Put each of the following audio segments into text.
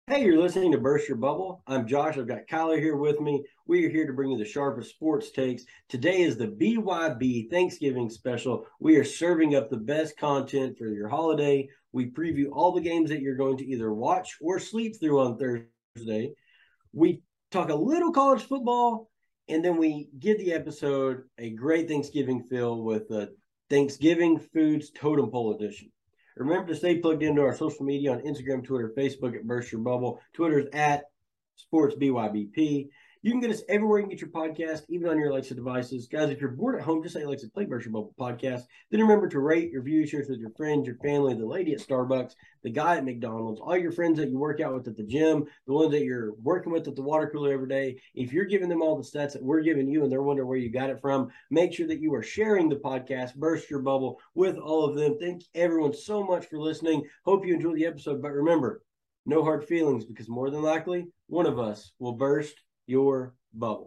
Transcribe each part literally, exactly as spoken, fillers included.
Hey, you're listening to Burst Your Bubble. I'm Josh. I've got Kyler here with me. We are here to bring you the sharpest sports takes. Today is the B Y B Thanksgiving special. We are serving up the best content for your holiday. We preview all the games that you're going to either watch or sleep through on Thursday. We talk a little college football, and then we give the episode a great Thanksgiving feel with the Thanksgiving Foods Totem Pole Edition. Remember to stay plugged into our social media on Instagram, Twitter, Facebook at Burst Your Bubble. Twitter's at Sports B Y B P. You can get us everywhere you can get your podcast, even on your Alexa devices. Guys, if you're bored at home, just say Alexa, play Burst Your Bubble podcast. Then remember to rate, review, share with your friends, your family, the lady at Starbucks, the guy at McDonald's, all your friends that you work out with at the gym, the ones that you're working with at the water cooler every day. If you're giving them all the stats that we're giving you and they're wondering where you got it from, make sure that you are sharing the podcast, Burst Your Bubble, with all of them. Thank everyone so much for listening. Hope you enjoy the episode. But remember, no hard feelings, because more than likely, one of us will burst your bubble.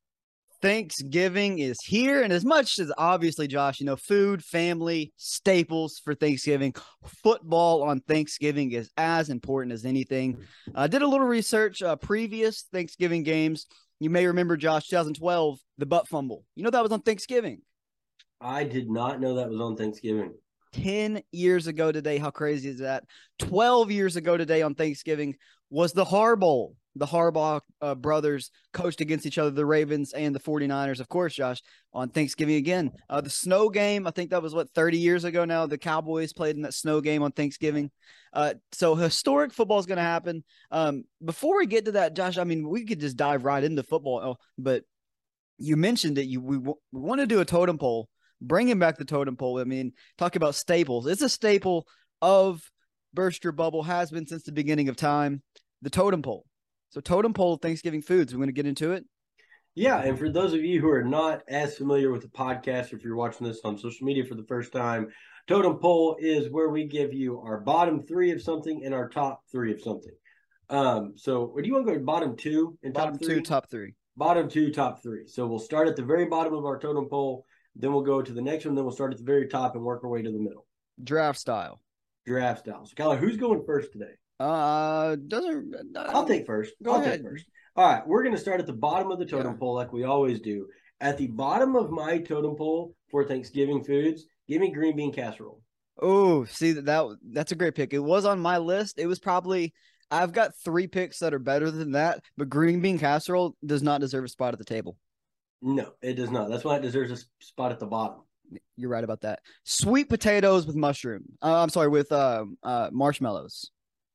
Thanksgiving is here, and as much as obviously, Josh, you know, food, family, staples for Thanksgiving, football on Thanksgiving is as important as anything. I uh, did a little research, uh, previous Thanksgiving games. You may remember, Josh, twenty twelve, the butt fumble. You know that was on Thanksgiving. I did not know that was on Thanksgiving. ten years ago today, how crazy is that? twelve years ago today on Thanksgiving was the Harbaugh. The Harbaugh uh, brothers coached against each other, the Ravens and the 49ers, of course, Josh, on Thanksgiving again. Uh, the snow game, I think that was, what, thirty years ago now? The Cowboys played in that snow game on Thanksgiving. Uh, so historic football is going to happen. Um, before we get to that, Josh, I mean, we could just dive right into football, but you mentioned that you we, we want to do a totem pole, bringing back the totem pole. I mean, talk about staples. It's a staple of Burst Your Bubble, has been since the beginning of time, the totem pole. So totem pole Thanksgiving foods. We're going to get into it. Yeah, and for those of you who are not as familiar with the podcast, or if you're watching this on social media for the first time, totem pole is where we give you our bottom three of something and our top three of something. Um, so, do you want to go to bottom two and bottom top three? two, top three. Bottom two, top three. So we'll start at the very bottom of our totem pole, then we'll go to the next one, then we'll start at the very top and work our way to the middle. Draft style. Draft style. So, Kyler, who's going first today? Uh, doesn't. Uh, I'll take first. Go I'll ahead. take first. All right, we're going to start at the bottom of the totem yeah. pole like we always do. At the bottom of my totem pole for Thanksgiving foods, give me green bean casserole. Oh, see that, that that's a great pick. It was on my list. It was probably I've got three picks that are better than that, but green bean casserole does not deserve a spot at the table. No, it does not. That's why it deserves a spot at the bottom. You're right about that. Sweet potatoes with mushroom. Uh, I'm sorry, with uh, uh, marshmallows.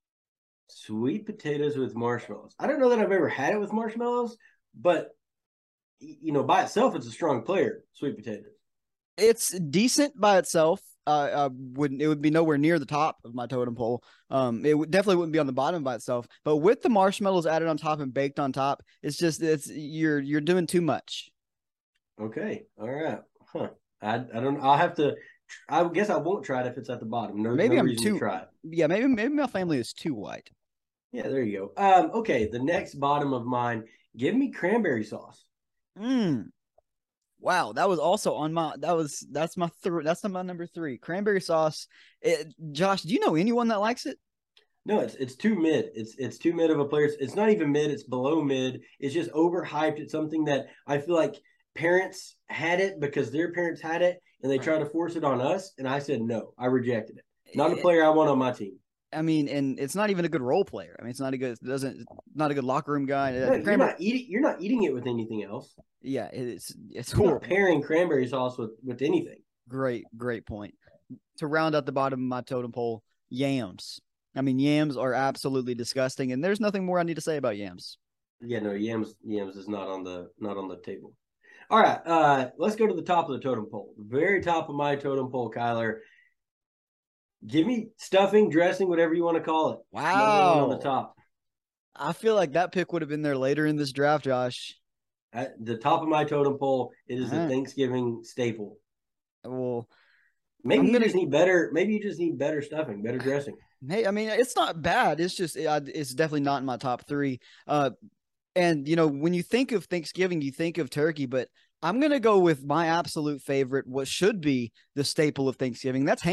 Sweet potatoes with marshmallows. I don't know that I've ever had it with marshmallows, but you know, by itself, it's a strong player. Sweet potatoes. It's decent by itself. Uh, I wouldn't. It would be nowhere near the top of my totem pole. Um, it would, definitely wouldn't be on the bottom by itself. But with the marshmallows added on top and baked on top, it's just it's you're you're doing too much. Okay. All right. Huh. I I don't. I'll have to. I guess I won't try it if it's at the bottom. No, maybe no I'm reason too. to try it. Yeah, maybe maybe my family is too white. Yeah, there you go. Um, okay, the next bottom of mine, give me cranberry sauce. Mmm. Wow, that was also on my that was that's my th- that's my number three. Cranberry sauce. It, Josh, do you know anyone that likes it? No, it's it's too mid. It's it's too mid of a player. It's not even mid. It's below mid. It's just overhyped. It's something that I feel like parents had it because their parents had it, and they tried to force it on us. And I said no. I rejected it. Not a player I want on my team. I mean, and it's not even a good role player. I mean, it's not a good, it doesn't, not a good locker room guy. No, you're not eating. You're not eating it with anything else. Yeah, it's it's you're horrible. Not pairing cranberry sauce with with anything. Great, great point. To round out the bottom of my totem pole, yams. I mean, yams are absolutely disgusting, and there's nothing more I need to say about yams. Yeah, no, yams yams is not on the not on the table. All right, uh, let's go to the top of the totem pole. The very top of my totem pole, Kyler. Give me stuffing, dressing, whatever you want to call it. Wow. On the top. I feel like that pick would have been there later in this draft, Josh. At the top of my totem pole, it is uh-huh. a Thanksgiving staple. Well, maybe I'm you gonna... just need better. Maybe you just need better stuffing, better dressing. Hey, I mean, it's not bad. It's just it's definitely not in my top three. Uh, and you know, when you think of Thanksgiving, you think of turkey, but I'm gonna go with my absolute favorite, what should be the staple of Thanksgiving. That's ham.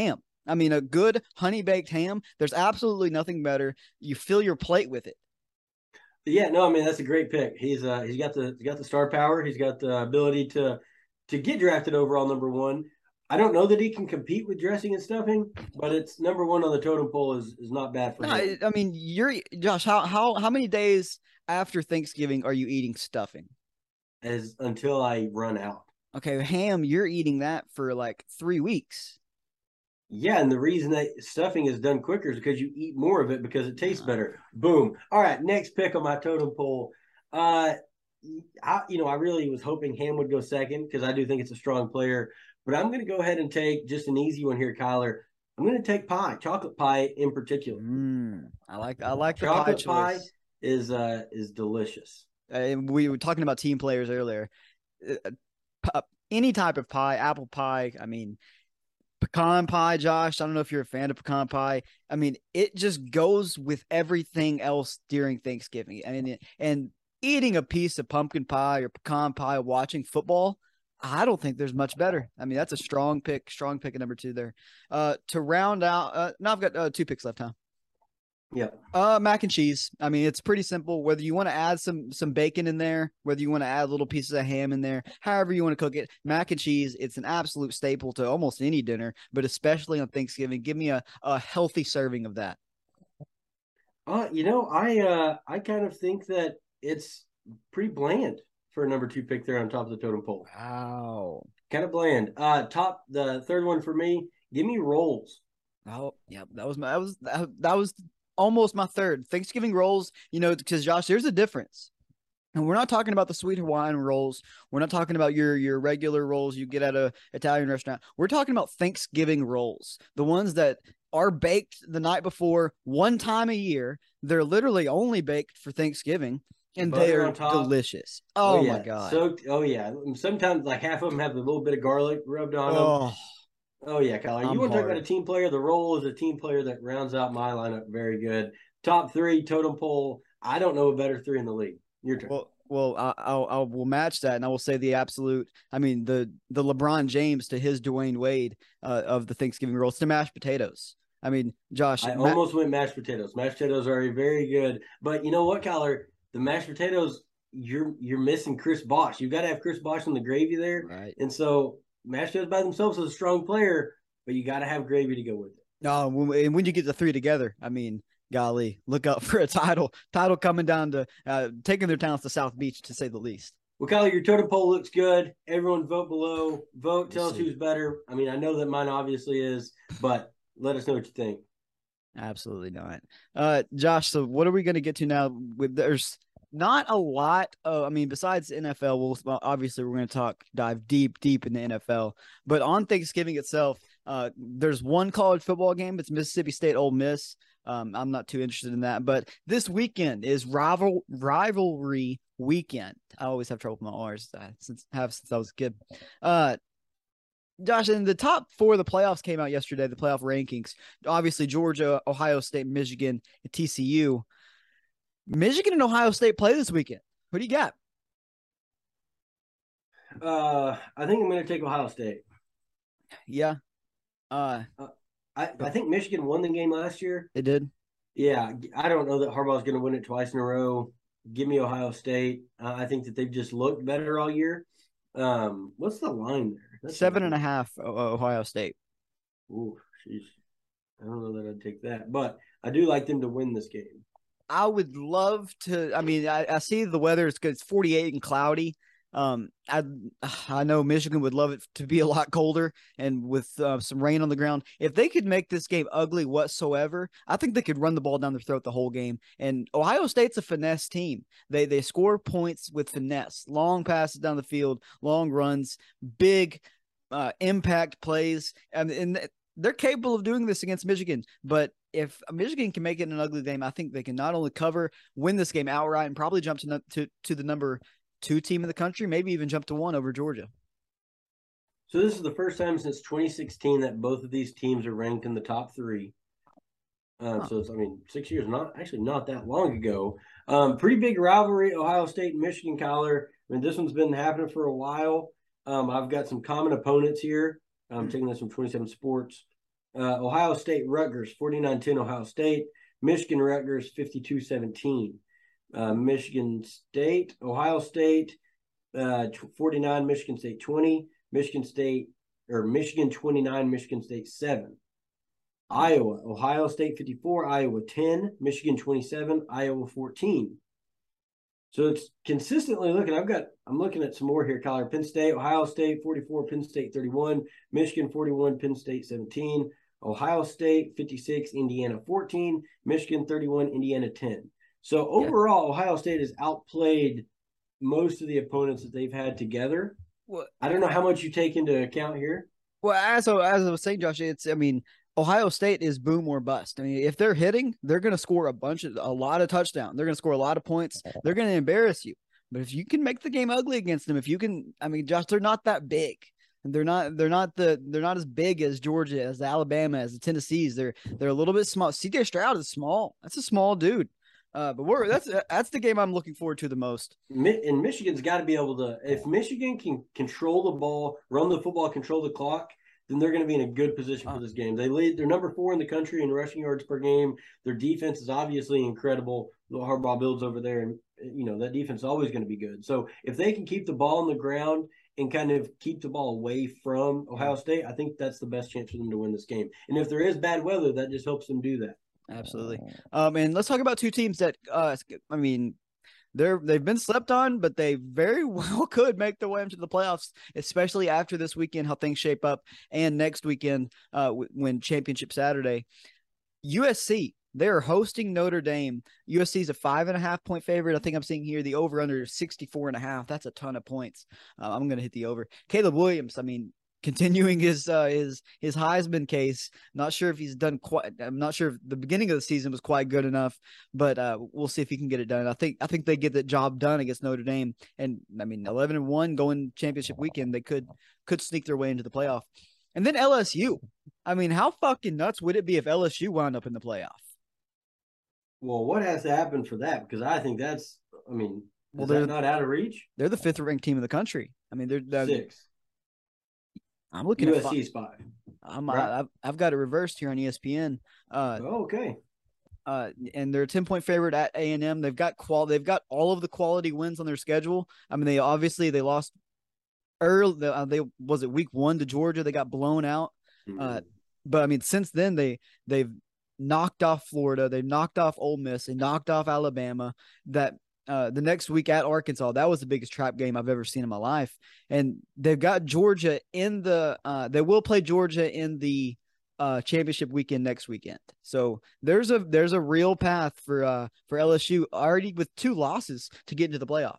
I mean, a good honey baked ham, there's absolutely nothing better. You fill your plate with it. Yeah, no, I mean that's a great pick. He's uh he's got the he's got the star power. He's got the ability to to get drafted overall number one. I don't know that he can compete with dressing and stuffing, but it's number one on the totem pole is is not bad for No, him. I mean, you're Josh. How how how many days after Thanksgiving are you eating stuffing? As until I run out. Okay, ham, you're eating that for like three weeks. Yeah, and the reason that stuffing is done quicker is because you eat more of it because it tastes better. Boom. All right, next pick on my totem pole. Uh, I, you know, I really was hoping Ham would go second because I do think it's a strong player. But I'm going to go ahead and take just an easy one here, Kyler. I'm going to take pie, chocolate pie in particular. Mm, I like I like the pie Chocolate pie choice. is uh is delicious. Uh, we were talking about team players earlier. Uh, p- any type of pie, apple pie. I mean, pecan pie, Josh. I don't know if you're a fan of pecan pie. I mean, it just goes with everything else during Thanksgiving. I mean, and eating a piece of pumpkin pie or pecan pie, watching football. I don't think there's much better. I mean, that's a strong pick, strong pick at number two there. Uh, to round out, uh, now I've got uh, two picks left, huh? Yeah. Uh, mac and cheese. I mean, it's pretty simple. Whether you want to add some some bacon in there, whether you want to add little pieces of ham in there, however you want to cook it, mac and cheese. It's an absolute staple to almost any dinner, but especially on Thanksgiving. Give me a a healthy serving of that. Uh, you know, I uh I kind of think that it's pretty bland for a number two pick there on top of the totem pole. Wow. Kind of bland. Uh, top the third one for me. Give me rolls. Oh, yeah, that was my that was that, that was almost my third. Thanksgiving rolls, you know, because Josh, there's a difference. And we're not talking about the sweet Hawaiian rolls. We're not talking about your your regular rolls you get at a Italian restaurant. We're talking about Thanksgiving rolls, the ones that are baked the night before, one time a year. They're literally only baked for Thanksgiving, and they Butter are on top. delicious. Oh Oh my yeah. god. So oh yeah. Sometimes like half of them have a little bit of garlic rubbed on them. Oh, Oh yeah, Kyler. You I'm want to talk about a hard. team player? The roll is a team player that rounds out my lineup very good. Top three totem pole. I don't know a better three in the league. Your turn. Well, well, I, I'll I will match that, and I will say the absolute. I mean, the the LeBron James to his Dwayne Wade uh, of the Thanksgiving rolls to mashed potatoes. I mean, Josh, I ma- almost went mashed potatoes. Mashed potatoes are very good, but you know what, Kyler? The mashed potatoes, you're you're missing Chris Bosh. You've got to have Chris Bosh in the gravy there, right? and so mashed potatoes by themselves is a strong player, but you got to have gravy to go with it. No, when, and when you get the three together, I mean, golly, look out for a title. Title coming down to uh, taking their talents to South Beach, to say the least. Well, Kyler, your totem pole looks good. Everyone vote below. Vote. We'll Tell us see. who's better. I mean, I know that mine obviously is, but let us know what you think. Absolutely not. Uh, Josh, so what are we going to get to now? With there's not a lot. Of, I mean, besides N F L, we'll well, obviously we're going to talk dive deep, deep into N F L. But on Thanksgiving itself, uh, there's one college football game. It's Mississippi State Ole Miss. Um, I'm not too interested in that. But this weekend is rival rivalry weekend. I always have trouble with my R's. Uh, since have since I was a kid. Uh, Josh, and the top four of the playoffs came out yesterday, the playoff rankings. Obviously, Georgia, Ohio State, Michigan, and T C U. Michigan and Ohio State play this weekend. Who do you got? Uh, I think I'm going to take Ohio State. Yeah. Uh, uh, I, I think Michigan won the game last year. They did. Yeah, I don't know that Harbaugh's going to win it twice in a row. Give me Ohio State. Uh, I think that they've just looked better all year. Um, what's the line there? That's Seven and a half, Ohio State. Ooh, jeez. I don't know that I'd take that, but I do like them to win this game. I would love to. I mean, I, I see the weather. It's good. It's forty-eight and cloudy. Um, I I know Michigan would love it to be a lot colder and with uh, some rain on the ground. If they could make this game ugly whatsoever, I think they could run the ball down their throat the whole game. And Ohio State's a finesse team. They they score points with finesse, long passes down the field, long runs, big uh, impact plays, and and they're capable of doing this against Michigan. But if Michigan can make it an ugly game, I think they can not only cover, win this game outright, and probably jump to to, to the number two team in the country, maybe even jump to one over Georgia. So this is the first time since twenty sixteen that both of these teams are ranked in the top three. Um, huh. So it's, I mean, six years, not actually not that long ago. Um, pretty big rivalry, Ohio State and Michigan, Kyler. I mean, this one's been happening for a while. Um, I've got some common opponents here. I'm taking this from twenty-seven Sports. Uh, Ohio State, Rutgers, forty-nine ten Ohio State. Michigan, Rutgers, fifty-two seventeen. Uh, Michigan State, Ohio State, uh, forty-nine, Michigan State twenty. Michigan State, or Michigan twenty-nine, Michigan State seven. Iowa, Ohio State fifty-four, Iowa ten, Michigan twenty-seven, Iowa fourteen. So it's consistently looking. I've got, I'm looking at some more here. Color Penn State, Ohio State forty-four, Penn State thirty-one, Michigan forty-one, Penn State seventeen, Ohio State fifty-six, Indiana fourteen, Michigan thirty-one, Indiana ten. So overall, yeah. Ohio State has outplayed most of the opponents that they've had together. What? I don't know how much you take into account here. Well, as I, as I was saying, Josh, it's, I mean, Ohio State is boom or bust. I mean, if they're hitting, they're going to score a bunch of, a lot of touchdowns. They're going to score a lot of points. They're going to embarrass you. But if you can make the game ugly against them, if you can, I mean, Josh, they're not that big. They're not, they're not the, they're not as big as Georgia, as Alabama, as the Tennessees. They're, they're a little bit small. C J Stroud is small. That's a small dude. Uh, but we're, that's, that's the game I'm looking forward to the most. And Michigan's got to be able to, if Michigan can control the ball, run the football, control the clock, then they're going to be in a good position for this game. They lead, they're number four in the country in rushing yards per game. Their defense is obviously incredible. The Harbaugh builds over there, and you know that defense is always going to be good. So if they can keep the ball on the ground and kind of keep the ball away from Ohio State, I think that's the best chance for them to win this game. And if there is bad weather, that just helps them do that. Absolutely. Um, and let's talk about two teams that, uh, I mean, They're they've been slept on, but they very well could make their way into the playoffs, especially after this weekend, how things shape up, and next weekend uh, w- when Championship Saturday. U S C, they're hosting Notre Dame. U S C is a five and a half point favorite. I think I'm seeing here the over under sixty-four and a half. That's a ton of points. Uh, I'm going to hit the over. Caleb Williams, I mean, continuing his uh, his his Heisman case. Not sure if he's done quite. I'm not sure if the beginning of the season was quite good enough, but uh, we'll see if he can get it done. I think I think they get the job done against Notre Dame, and I mean eleven and one going championship weekend, they could could sneak their way into the playoff. And then L S U. I mean, how fucking nuts would it be if L S U wound up in the playoff? Well, what has to happen for that? Because I think that's. I mean, well, they're not out of reach. They're the fifth ranked team in the country. I mean, they're, they're six. I'm looking U at S C's five. I'm right. I've, I've got it reversed here on E S P N. Uh, oh, okay. Uh, and they're a ten point favorite at A and M. They've got qual. They've got all of the quality wins on their schedule. I mean, they obviously they lost early. Uh, they was it week one to Georgia. They got blown out. Mm-hmm. Uh, but I mean, since then they they've knocked off Florida. They knocked off Ole Miss. They knocked off Alabama. That. Uh, the next week at Arkansas, that was the biggest trap game I've ever seen in my life. And they've got Georgia in the uh, – they will play Georgia in the uh, championship weekend next weekend. So there's a there's a real path for uh, for L S U already with two losses to get into the playoff.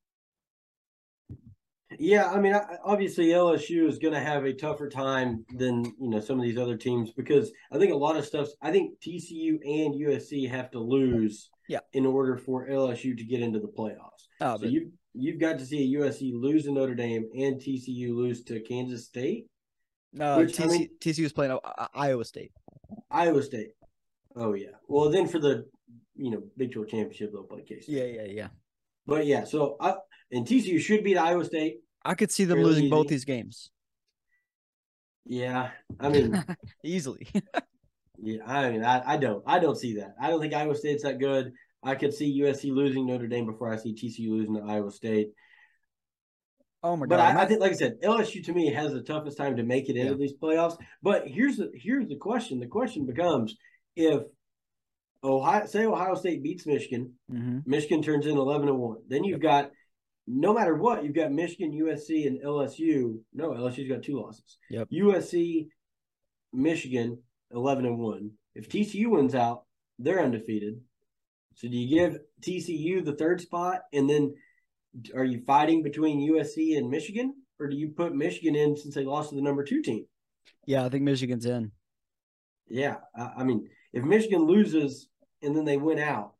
Yeah, I mean, obviously L S U is going to have a tougher time than, you know, some of these other teams because I think a lot of stuff – I think T C U and U S C have to lose – Yeah. in order for L S U to get into the playoffs. Oh, so but... you've, you've got to see a U S C lose to Notre Dame and T C U lose to Kansas State. No, Which, T C U, I mean, T C U is playing uh, Iowa State. Iowa State. Oh, yeah. Well, then for the, you know, Big twelve championship, they'll play K-State. Yeah, yeah, yeah. But, yeah, so I, and T C U should beat Iowa State. I could see them losing easy. both these games. Yeah, I mean. Easily. Yeah, I mean, I, I don't. I don't see that. I don't think Iowa State's that good. I could see U S C losing Notre Dame before I see T C U losing to Iowa State. Oh my but god! But I, I think, like I said, L S U to me has the toughest time to make it into yeah. these playoffs. But here's the here's the question. The question becomes if Ohio, say Ohio State beats Michigan, mm-hmm. Michigan turns in eleven and one. Then you've yep. got no matter what, you've got Michigan, U S C, and L S U. No, L S U's got two losses. Yep. U S C, Michigan, eleven and one. If T C U wins out, they're undefeated. So do you give T C U the third spot, and then are you fighting between U S C and Michigan, or do you put Michigan in since they lost to the number two team? Yeah, I think Michigan's in. Yeah, I, I mean, if Michigan loses and then they win out,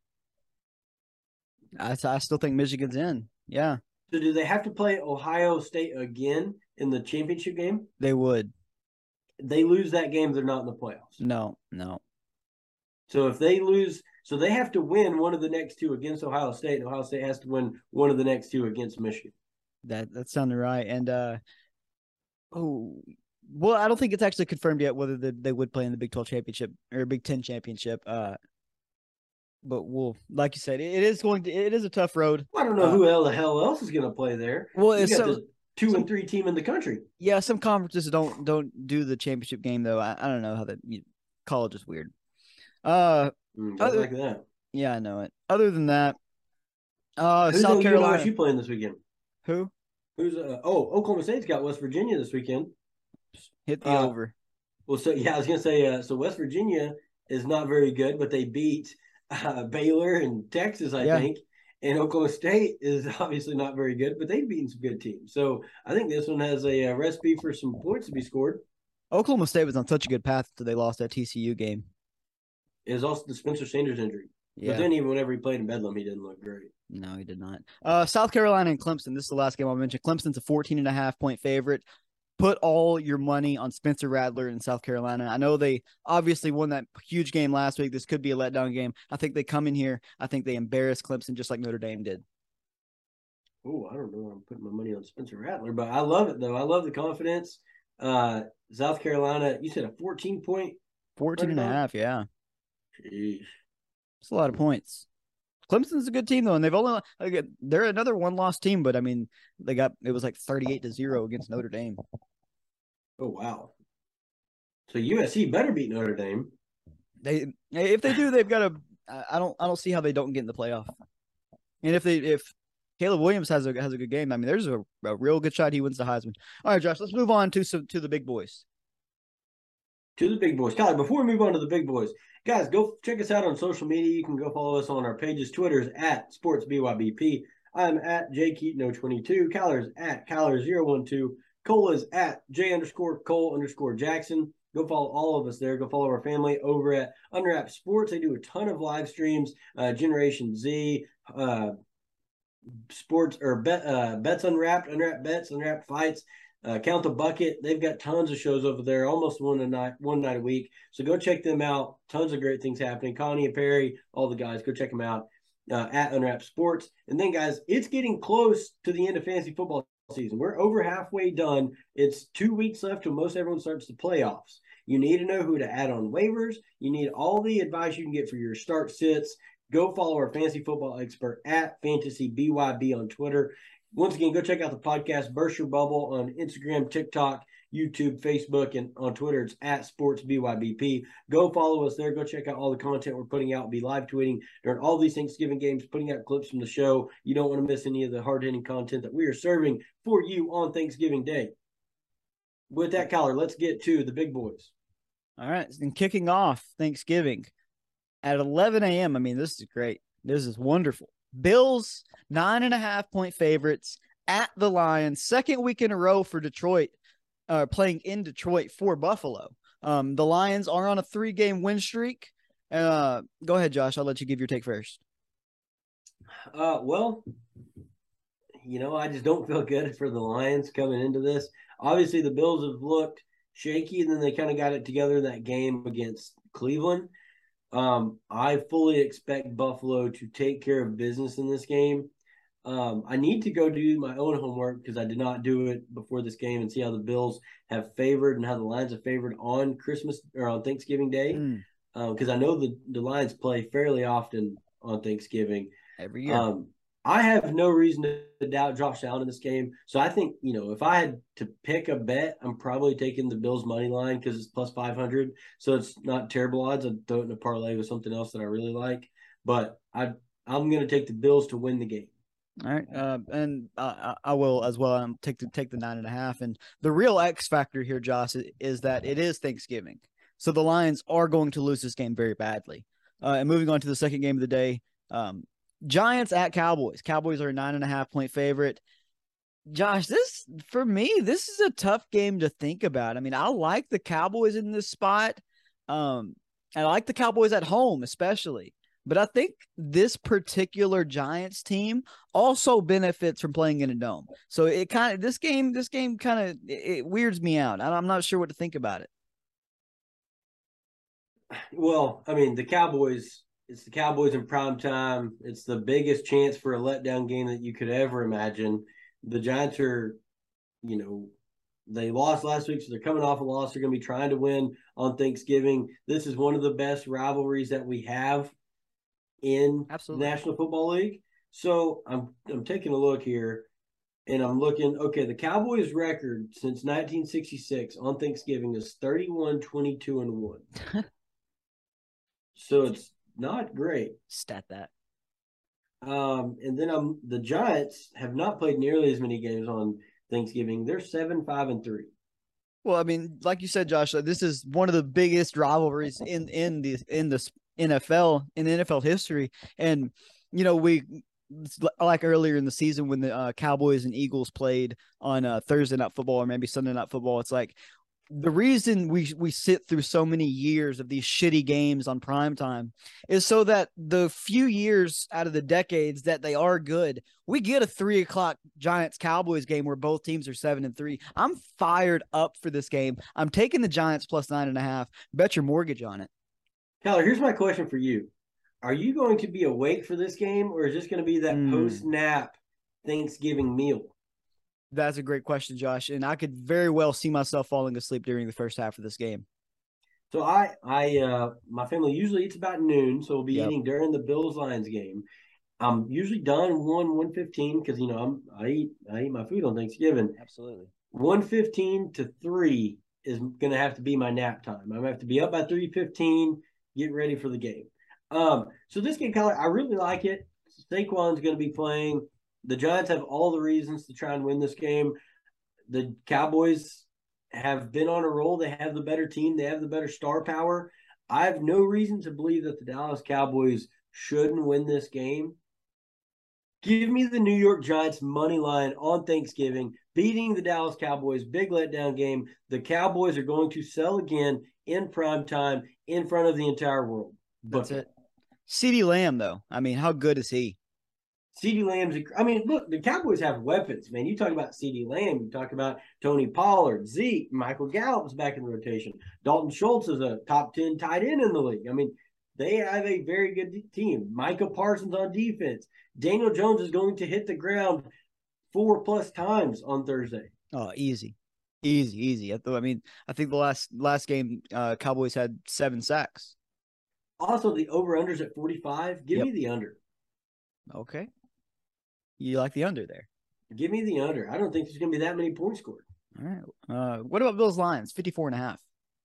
I, I still think Michigan's in. Yeah. So do they have to play Ohio State again in the championship game? They would. They lose that game, they're not in the playoffs. No, no. So if they lose, so they have to win one of the next two against Ohio State, and Ohio State has to win one of the next two against Michigan. That that sounded right. And uh, oh, well, I don't think it's actually confirmed yet whether the, they would play in the Big twelve championship or Big ten championship. Uh, but we'll, like you said, it, it is going to, it is a tough road. I don't know Uh, who the hell else is going to play there. well, You it's got so the two some, and three team in the country. yeah, some conferences don't don't do the championship game though. I, I don't know how that you, college is weird. Uh, Mm, other, like that. Yeah, I know it. Other than that, uh, Who's South Carolina. U N L S U playing this weekend? Who? Who's uh, oh Oklahoma State's got West Virginia this weekend. Hit the Uh, over. well, so yeah, I was gonna say uh, so West Virginia is not very good, but they beat uh, Baylor and Texas, I Yeah. think. And Oklahoma State is obviously not very good, but they've beaten some good teams. So I think this one has a, a recipe for some points to be scored. Oklahoma State was on such a good path until they lost that T C U game. It is also the Spencer Sanders injury. Yeah. But then even whenever he played in Bedlam, he didn't look great. No, he did not. Uh, South Carolina and Clemson. This is the last game I'll mention. Clemson's a fourteen and a half point favorite. Put all your money on Spencer Rattler in South Carolina. I know they obviously won that huge game last week. This could be a letdown game. I think they come in here. I think they embarrass Clemson just like Notre Dame did. Oh, I don't know. I'm putting my money on Spencer Rattler, but I love it, though. I love the confidence. Uh, South Carolina, you said a fourteen point? fourteen and a half, yeah. Jeez. It's a lot of points. Clemson's a good team though, and they've only they're another one loss team, but I mean they got it was like thirty-eight to zero against Notre Dame. Oh wow! So U S C better beat Notre Dame. They if they do, they've got a. I don't I don't see how they don't get in the playoff. And if they if Caleb Williams has a has a good game, I mean there's a, a real good shot he wins the Heisman. All right, Josh, let's move on to some to the big boys. To the big boys, Kyler. Before we move on to the big boys, guys, go check us out on social media. You can go follow us on our pages. Twitter's at Sports B Y B P. I'm at J Keaton oh twenty-two. Kyler's at Kyler zero one two. Cole is at J underscore Cole underscore Jackson. Go follow all of us there. Go follow our family over at Unwrapped Sports. They do a ton of live streams. Uh, Generation Z, uh, sports or bet, uh, bets unwrapped, unwrapped bets, unwrapped fights. Uh, Count the Bucket. They've got tons of shows over there, almost one a night, one night a week. So go check them out. Tons of great things happening. Connie and Perry, all the guys, go check them out uh, at Unwrapped Sports. And then, guys, it's getting close to the end of fantasy football season. We're over halfway done. It's two weeks left till most everyone starts the playoffs. You need to know who to add on waivers. You need all the advice you can get for your start sits. Go follow our fantasy football expert at Fantasy B Y B on Twitter. Once again, go check out the podcast, Burst Your Bubble, on Instagram, TikTok, YouTube, Facebook, and on Twitter. It's at Sports B Y B P. Go follow us there. Go check out all the content we're putting out. Be live tweeting during all these Thanksgiving games, putting out clips from the show. You don't want to miss any of the hard-hitting content that we are serving for you on Thanksgiving Day. With that, Kyler, let's get to the big boys. All right. And kicking off Thanksgiving at eleven a.m. I mean, this is great. This is wonderful. Bills, nine and a half point favorites at the Lions. Second week in a row for Detroit, uh, playing in Detroit for Buffalo. Um, the Lions are on a three-game win streak. Uh, go ahead, Josh. I'll let you give your take first. Uh, well, you know, I just don't feel good for the Lions coming into this. Obviously, the Bills have looked shaky, and then they kind of got it together in that game against Cleveland. Um, I fully expect Buffalo to take care of business in this game. Um, I need to go do my own homework because I did not do it before this game and see how the Bills have favored and how the Lions have favored on Christmas or on Thanksgiving Day. Mm. Because um, I know the, the Lions play fairly often on Thanksgiving. Every year. Um, I have no reason to doubt Josh Allen in this game. So I think, you know, if I had to pick a bet, I'm probably taking the Bills money line because it's plus five hundred. So it's not terrible odds. I'd throw it in a parlay with something else that I really like. But I, I'm going to take the Bills to win the game. All right. Uh, and uh, I will as well. Um, take the, take the nine and a half. And the real X factor here, Josh, is, is that it is Thanksgiving. So the Lions are going to lose this game very badly. Uh, and moving on to the second game of the day, um, Giants at Cowboys. Cowboys are a nine and a half point favorite. Josh, this for me, this is a tough game to think about. I mean, I like the Cowboys in this spot. Um, I like the Cowboys at home, especially. But I think this particular Giants team also benefits from playing in a dome. So it kind of this game, this game kind of it, it weirds me out. I'm not sure what to think about it. Well, I mean, the Cowboys. It's the Cowboys in prime time. It's the biggest chance for a letdown game that you could ever imagine. The Giants are, you know, They lost last week, so they're coming off a loss. They're going to be trying to win on Thanksgiving. This is one of the best rivalries that we have in Absolutely. the National Football League. So I'm I'm taking a look here, and I'm looking. Okay, the Cowboys' record since nineteen sixty-six on Thanksgiving is thirty-one, twenty-two, and one. So it's not great. Stat that. Um, and then I'm the Giants have not played nearly as many games on Thanksgiving. They're seven, five, and three. Well, I mean, like you said, Josh, this is one of the biggest rivalries in in the in the N F L in N F L history, and you know we like earlier in the season when the uh, Cowboys and Eagles played on uh, Thursday Night Football or maybe Sunday Night Football. It's like the reason we we sit through so many years of these shitty games on primetime is so that the few years out of the decades that they are good, we get a three o'clock Giants Cowboys game where both teams are seven and three. I'm fired up for this game. I'm taking the Giants plus nine and a half. Bet your mortgage on it. Tyler, here's my question for you. Are you going to be awake for this game, or is this going to be that mm. post-nap Thanksgiving meal? That's a great question, Josh. And I could very well see myself falling asleep during the first half of this game. So I, I, uh, my family usually eats about noon, so we'll be yep. eating during the Bills-Lions game. I'm usually done one, one fifteen because, you know, I'm, I eat, I eat my food on Thanksgiving. Absolutely. one fifteen to three is going to have to be my nap time. I'm going to have to be up by three fifteen, get ready for the game. Um, so this game, Kyler, I really like it. Saquon's going to be playing. The Giants have all the reasons to try and win this game. The Cowboys have been on a roll. They have the better team. They have the better star power. I have no reason to believe that the Dallas Cowboys shouldn't win this game. Give me the New York Giants money line on Thanksgiving, beating the Dallas Cowboys. Big letdown game. The Cowboys are going to sell again in prime time in front of the entire world. Book That's it. CeeDee Lamb, though. I mean, how good is he? CeeDee Lamb's, I mean, look, the Cowboys have weapons, man. You talk about CeeDee Lamb, you talk about Tony Pollard, Zeke, Michael Gallup's back in the rotation. Dalton Schultz is a top ten tight end in the league. I mean, they have a very good team. Micah Parsons on defense. Daniel Jones is going to hit the ground four plus times on Thursday. Oh, easy. Easy, easy. I mean, I think the last last game, uh, Cowboys had seven sacks. Also, the over-under's at forty-five. Give yep. me the under. Okay. You like the under there? Give me the under. I don't think there's going to be that many points scored. All right. Uh, what about Bills Lions? fifty-four and a half.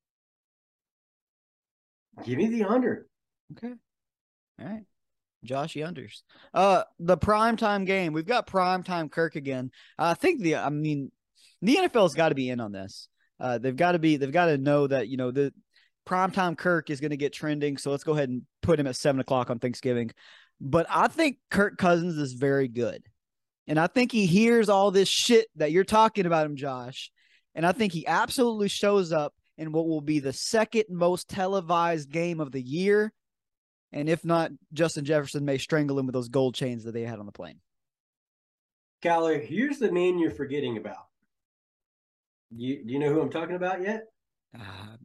Give me the under. Okay. All right. Joshy unders. Uh, the primetime game. We've got primetime Kirk again. I think the, I mean, the N F L's got to be in on this. Uh, they've got to be, they've got to know that, you know, the primetime Kirk is going to get trending. So let's go ahead and put him at seven o'clock on Thanksgiving. But I think Kirk Cousins is very good. And I think he hears all this shit that you're talking about him, Josh. And I think he absolutely shows up in what will be the second most televised game of the year. And if not, Justin Jefferson may strangle him with those gold chains that they had on the plane. Kyler, here's the man you're forgetting about. You, do you know who I'm talking about yet? Uh,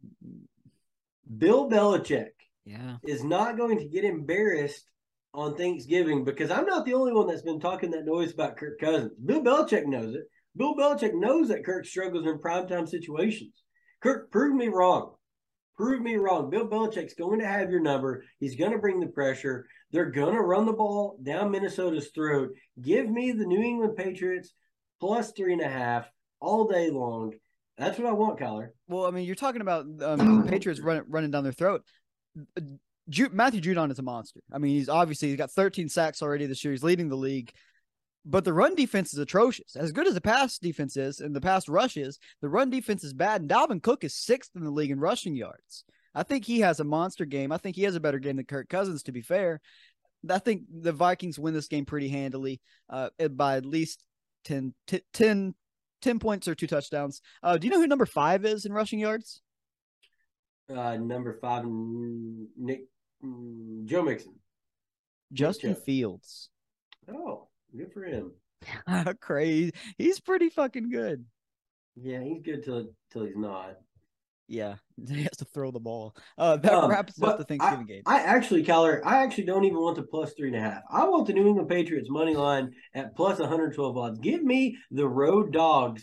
Bill Belichick yeah. is not going to get embarrassed on Thanksgiving because I'm not the only one that's been talking that noise about Kirk Cousins. Bill Belichick knows it. Bill Belichick knows that Kirk struggles in primetime situations. Kirk, prove me wrong. Prove me wrong. Bill Belichick's going to have your number. He's going to bring the pressure. They're going to run the ball down Minnesota's throat. Give me the New England Patriots plus three and a half all day long. That's what I want, Kyler. Well, I mean, you're talking about um, Patriots running running down their throat. Ju- Matthew Judon is a monster. I mean, he's obviously he's got thirteen sacks already this year. He's leading the league. But the run defense is atrocious. As good as the pass defense is and the pass rush is, the run defense is bad. And Dalvin Cook is sixth in the league in rushing yards. I think he has a monster game. I think he has a better game than Kirk Cousins, to be fair. I think the Vikings win this game pretty handily uh, by at least ten, t- ten, ten points or two touchdowns. Uh, do you know who number five is in rushing yards? Uh, number five, Nick Joe Mixon. Justin Fields. Oh. Good for him. Crazy. He's pretty fucking good. Yeah, he's good till till he's not. Yeah, he has to throw the ball. Uh, that um, wraps up the Thanksgiving I, game. I actually, Kyler, I actually don't even want the plus three and a half. I want the New England Patriots money line at plus one hundred twelve odds. Give me the road dogs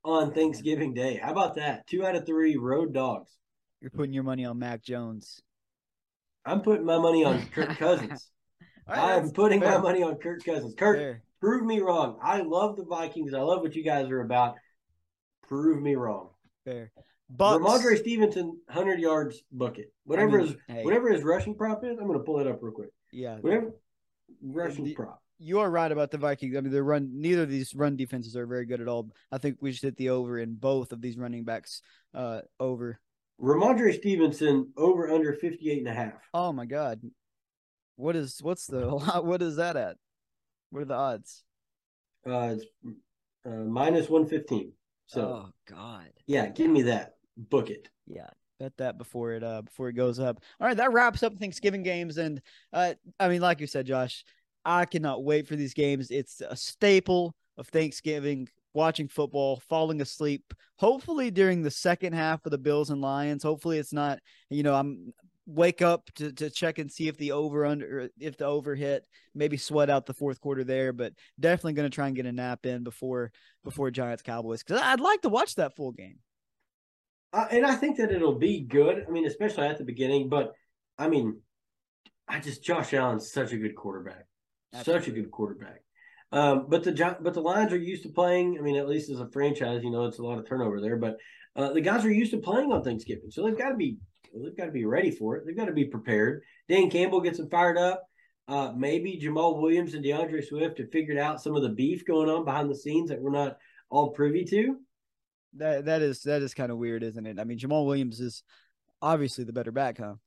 on Thanksgiving Day. How about that? Two out of three road dogs. You're putting your money on Mac Jones. I'm putting my money on Kirk Cousins. right, I'm putting fair. my money on Kirk Cousins. Kirk, fair. Prove me wrong. I love the Vikings. I love what you guys are about. Prove me wrong. Fair. Bucks. Ramondre Stevenson, one hundred yards, book it. Whatever I mean, his hey. whatever his rushing prop is, I'm going to pull it up real quick. Yeah. Whatever rushing the, prop. You are right about the Vikings. I mean, the run. Neither of these run defenses are very good at all. I think we should hit the over in both of these running backs. Uh, over. Ramondre Stevenson over under fifty-eight and a half. Oh my God. What is what's the what is that at? What are the odds? Uh, it's uh, minus one fifteen. So, oh God. Yeah, give me that. Book it. Yeah, bet that before it uh before it goes up. All right, that wraps up Thanksgiving games, and uh, I mean, like you said, Josh, I cannot wait for these games. It's a staple of Thanksgiving. Watching football, falling asleep. Hopefully during the second half of the Bills and Lions. Hopefully it's not. You know, I'm wake up to to check and see if the over under if the over hit. Maybe sweat out the fourth quarter there, but definitely going to try and get a nap in before before Giants Cowboys because I'd like to watch that full game. Uh, and I think that it'll be good. I mean, especially at the beginning. But I mean, I just Josh Allen's such a good quarterback, Absolutely. such a good quarterback. Um, but the but the Lions are used to playing. I mean, at least as a franchise, you know, it's a lot of turnover there. But uh, the guys are used to playing on Thanksgiving, so they've got to be they've got to be ready for it. They've got to be prepared. Dan Campbell gets them fired up. Uh, maybe Jamal Williams and DeAndre Swift have figured out some of the beef going on behind the scenes that we're not all privy to. That that is that is kind of weird, isn't it? I mean, Jamal Williams is obviously the better back, huh?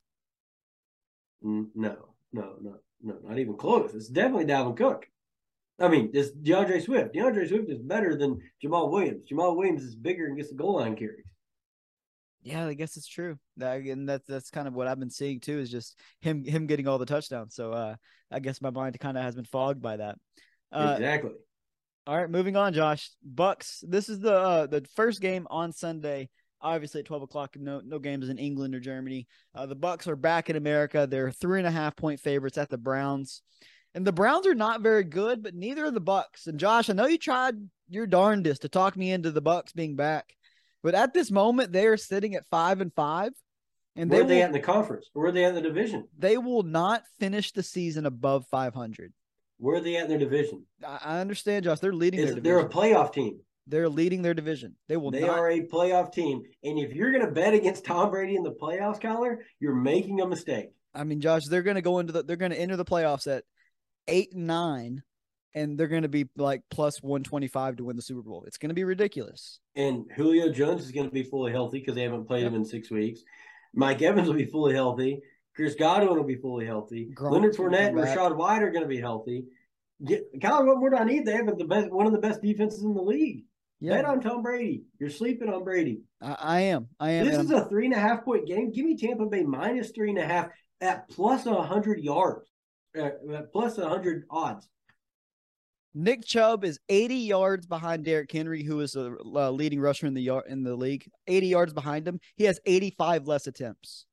No, no, no, no, not even close. It's definitely Dalvin Cook. I mean, it's DeAndre Swift. DeAndre Swift is better than Jamal Williams. Jamal Williams is bigger and gets the goal line carries. Yeah, I guess it's true. That, and that's that's kind of what I've been seeing too, is just him him getting all the touchdowns. So uh, I guess my mind kind of has been fogged by that. Uh, exactly. All right, moving on, Josh. Bucks. This is the uh, the first game on Sunday. Obviously at twelve o'clock. No no games in England or Germany. Uh, the Bucks are back in America. They're three and a half point favorites at the Browns. And the Browns are not very good, but neither are the Bucks. And Josh, I know you tried your darndest to talk me into the Bucks being back, but at this moment they are sitting at five and five. And where they are they will, at in the conference? Where are they at in the division? They will not finish the season above five hundred. Where are they at in their division? I, I understand, Josh. They're leading. Is, their division. They're a playoff team. They're leading their division. They will. They not... are a playoff team, and if you're going to bet against Tom Brady in the playoffs, Kyler, you're making a mistake. I mean, Josh, they're going to go into the. They're going to enter the playoffs at eight and nine, and they're going to be like plus one twenty-five to win the Super Bowl. It's going to be ridiculous. And Julio Jones is going to be fully healthy because they haven't played yep. him in six weeks. Mike Evans will be fully healthy. Chris Godwin will be fully healthy. Grump's Leonard Fournette and Rashad White are going to be healthy. Get, Kyler, what more do I need? They have the best, one of the best defenses in the league. Yeah. Bet on Tom Brady. You're sleeping on Brady. I, I am. I am. This is a three and a half point game. Give me Tampa Bay minus three and a half at plus a hundred yards. Uh, plus one hundred odds. Nick Chubb is eighty yards behind Derrick Henry, who is a uh, leading rusher in the yard in the league. eighty yards behind him. He has eighty-five less attempts.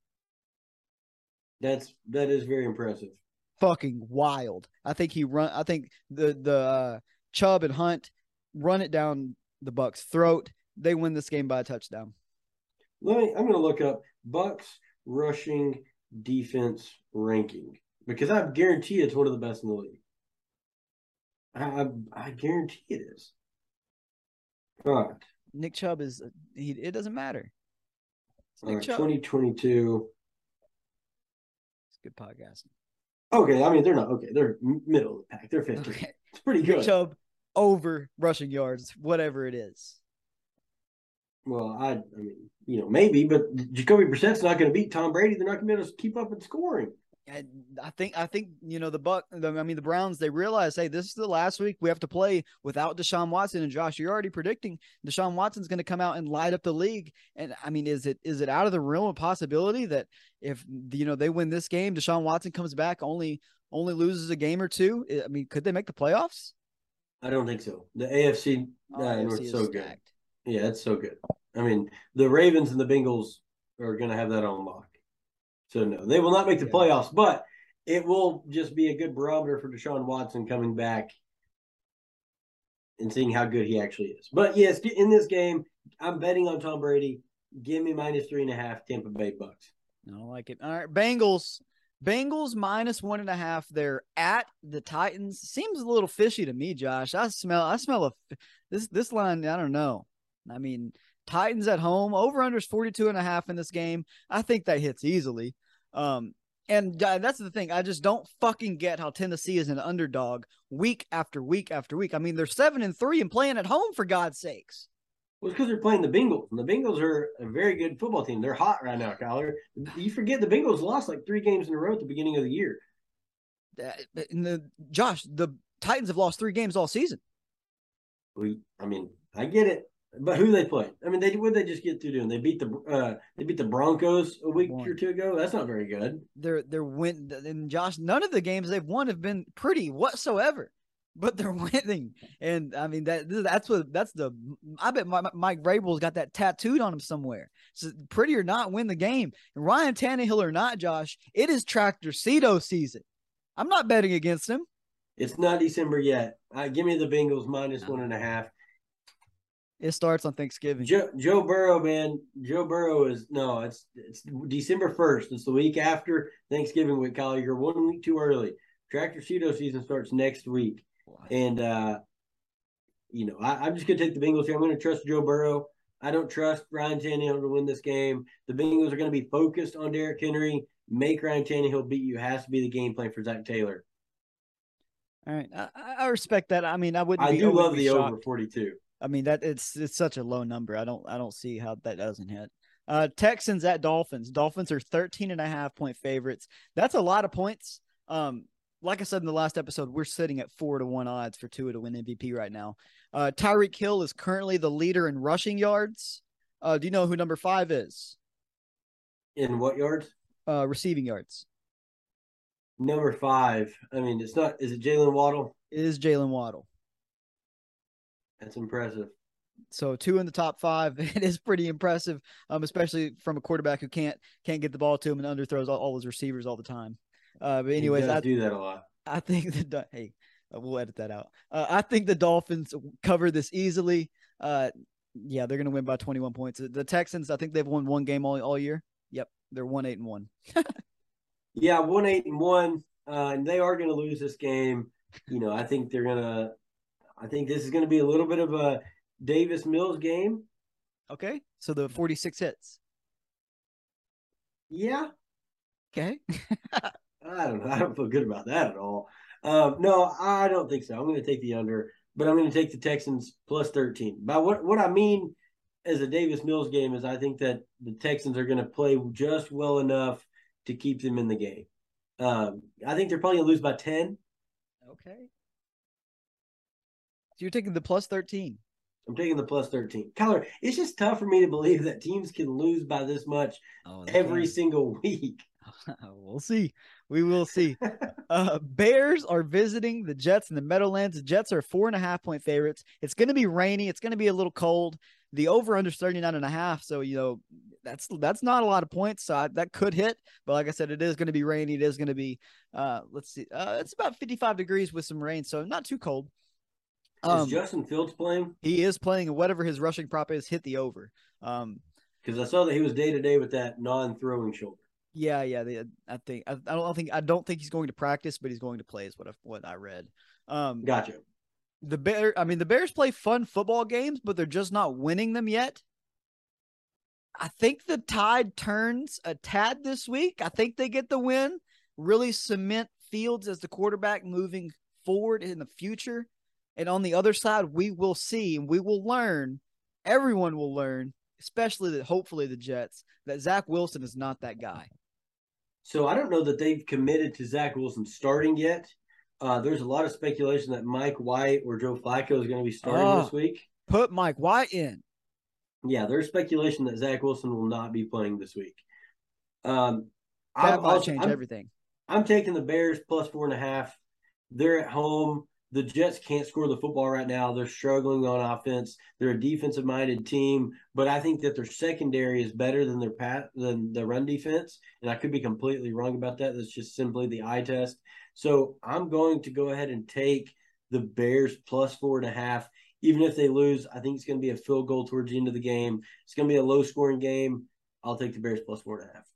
That's that is very impressive. Fucking wild. I think he run. I think the the uh, Chubb and Hunt run it down the Bucks' throat. They win this game by a touchdown. Let me. I'm going to look up Bucks rushing defense ranking. Because I guarantee it's one of the best in the league. I, I, I guarantee it is. All right. Nick Chubb is he. It doesn't matter. It's Nick right, Chubb. twenty twenty-two. It's good podcasting. Okay, I mean they're not okay. They're middle of the pack. They're fifth. Okay. It's pretty good. Nick Chubb over rushing yards, whatever it is. Well, I, I mean, you know, maybe, but Jacoby Brissett's not going to beat Tom Brady. They're not going to be able to keep up in scoring. I think I think you know the Buck. I mean the Browns. They realize, hey, this is the last week we have to play without Deshaun Watson. And Josh, you're already predicting Deshaun Watson's going to come out and light up the league. And I mean, is it is it out of the realm of possibility that if you know they win this game, Deshaun Watson comes back only only loses a game or two? I mean, could they make the playoffs? I don't think so. The A F C, oh, uh, A F C North is so stacked. good. Yeah, it's so good. I mean, the Ravens and the Bengals are going to have that on lock. So no, they will not make the yeah. playoffs, but it will just be a good barometer for Deshaun Watson coming back and seeing how good he actually is. But yes, in this game, I'm betting on Tom Brady. Give me minus three and a half Tampa Bay Bucks. I don't like it. All right, Bengals. Bengals minus one and a half. They're at the Titans. Seems a little fishy to me, Josh. I smell. I smell a this this line. I don't know. I mean, Titans at home. Over under is forty-two and a half in this game. I think that hits easily. Um, and uh, that's the thing. I just don't fucking get how Tennessee is an underdog week after week after week. I mean, they're seven and three and playing at home, for God's sakes. Well, it's because they're playing the Bengals, and the Bengals are a very good football team. They're hot right now, Kyler. You forget the Bengals lost like three games in a row at the beginning of the year. Uh, and the Josh, the Titans have lost three games all season. We, I mean, I get it, but who they play? I mean, they what did they just get through doing? They beat the uh, they beat the Broncos a week or two ago. That's not very good. They're they're win and Josh. None of the games they've won have been pretty whatsoever. But they're winning, and I mean that that's what that's the. I bet Mike Vrabel's got that tattooed on him somewhere. So pretty or not, win the game. And Ryan Tannehill or not, Josh, it is Tractor Cedo season. I'm not betting against him. It's not December yet. Uh, give me the Bengals minus no. one and a half. It starts on Thanksgiving. Joe, Joe Burrow, man. Joe Burrow is no. It's it's December first. It's the week after Thanksgiving week. Kyle, you're one week too early. Tractor Cedo season starts next week. And, uh, you know, I, I'm just going to take the Bengals here. I'm going to trust Joe Burrow. I don't trust Ryan Tannehill to win this game. The Bengals are going to be focused on Derrick Henry. Make Ryan Tannehill beat you has to be the game plan for Zach Taylor. All right. I, I respect that. I mean, I wouldn't I be do love the shocked. over forty-two. I mean, that it's it's such a low number. I don't I don't see how that doesn't hit. Uh, Texans at Dolphins. Dolphins are thirteen and a half point favorites. That's a lot of points. Um, Like I said in the last episode, we're sitting at four to one odds for Tua to win M V P right now. Uh, Tyreek Hill is currently the leader in rushing yards. Uh, do you know who number five is? In what yards? Uh, receiving yards. Number five. I mean, it's not. Is it Jalen Waddle? It is Jalen Waddle. That's impressive. So two in the top five. It is pretty impressive, um, especially from a quarterback who can't can't get the ball to him and underthrows all, all his receivers all the time. Uh, but anyways, I I do that a lot. I think that hey, we'll edit that out. Uh, I think the Dolphins cover this easily. Uh, yeah, they're gonna win by twenty-one points. The Texans, I think they've won one game all all year. Yep, they're one eight and one. Yeah, one eight and one, uh, and they are gonna lose this game. You know, I think they're gonna. I think this is gonna be a little bit of a Davis Mills game. Okay, so the forty-six hits. Yeah. Okay. I don't know. I don't feel good about that at all. Um, no, I don't think so. I'm going to take the under, but I'm going to take the Texans plus thirteen. By what what I mean as a Davis Mills game is I think that the Texans are going to play just well enough to keep them in the game. Um, I think they're probably going to lose by ten. Okay. So you're taking the plus thirteen. I'm taking the plus thirteen. Kyler, it's just tough for me to believe that teams can lose by this much oh, every can. single week. We'll see. We will see. uh, Bears are visiting the Jets in the Meadowlands. The Jets are four and a half point favorites. It's going to be rainy. It's going to be a little cold. The over under thirty-nine and a half. So, you know, that's, that's not a lot of points. So I, that could hit, but like I said, it is going to be rainy. It is going to be, uh, let's see, uh, it's about fifty-five degrees with some rain. So not too cold. Um, is Justin Fields playing? He is playing, and whatever his rushing prop is, hit the over. Um, because I saw that he was day to day with that non-throwing shoulder. Yeah, yeah. They, I think I, I don't think I don't think he's going to practice, but he's going to play. Is what I, what I read. Um, gotcha. The Bear. I mean, the Bears play fun football games, but they're just not winning them yet. I think the tide turns a tad this week. I think they get the win. Really cement Fields as the quarterback moving forward in the future. And on the other side, we will see and we will learn. Everyone will learn, especially that hopefully the Jets, that Zach Wilson is not that guy. So I don't know that they've committed to Zach Wilson starting yet. Uh, there's a lot of speculation that Mike White or Joe Flacco is going to be starting oh, this week. Put Mike White in. Yeah, there's speculation that Zach Wilson will not be playing this week. Um, that might change I'm, everything. I'm taking the Bears plus four and a half. They're at home. The Jets can't score the football right now. They're struggling on offense. They're a defensive-minded team, but I think that their secondary is better than their pat than the run defense. And I could be completely wrong about that. That's just simply the eye test. So I'm going to go ahead and take the Bears plus four and a half Even if they lose, I think it's going to be a field goal towards the end of the game. It's going to be a low scoring game. I'll take the Bears plus four and a half.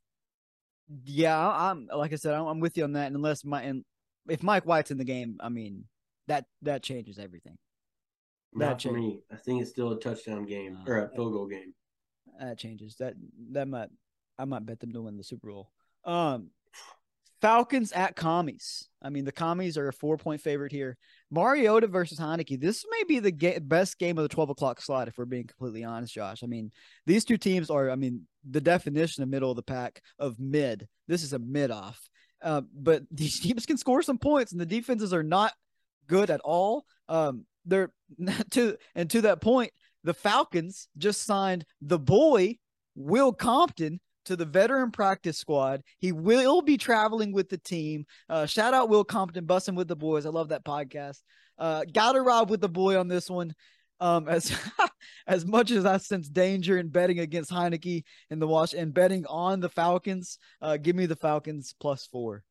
Yeah, I'm like I said, I'm, I'm with you on that. And unless my and if Mike White's in the game, I mean that that changes everything. That Not for changes. me. I think it's still a touchdown game Uh, or a field goal game. that changes. That that might I might bet them to win the Super Bowl. Um, Falcons at Commies. I mean, the Commies are a four point favorite here. Mariota versus Heineke. This may be the ga- best game of the twelve o'clock slot, if we're being completely honest, Josh. I mean, these two teams are, I mean, the definition of middle of the pack of mid. This is a mid off. Uh, but these teams can score some points, and the defenses are not good at all. Um, they're to and to that point, the Falcons just signed the boy Will Compton to the veteran practice squad. He will be traveling with the team. Uh, shout out Will Compton, Bussin' with the Boys. I love that podcast. Uh, gotta ride with the boy on this one. Um, as as much as I sense danger in betting against Heineke in the wash and betting on the Falcons, uh, give me the Falcons plus four.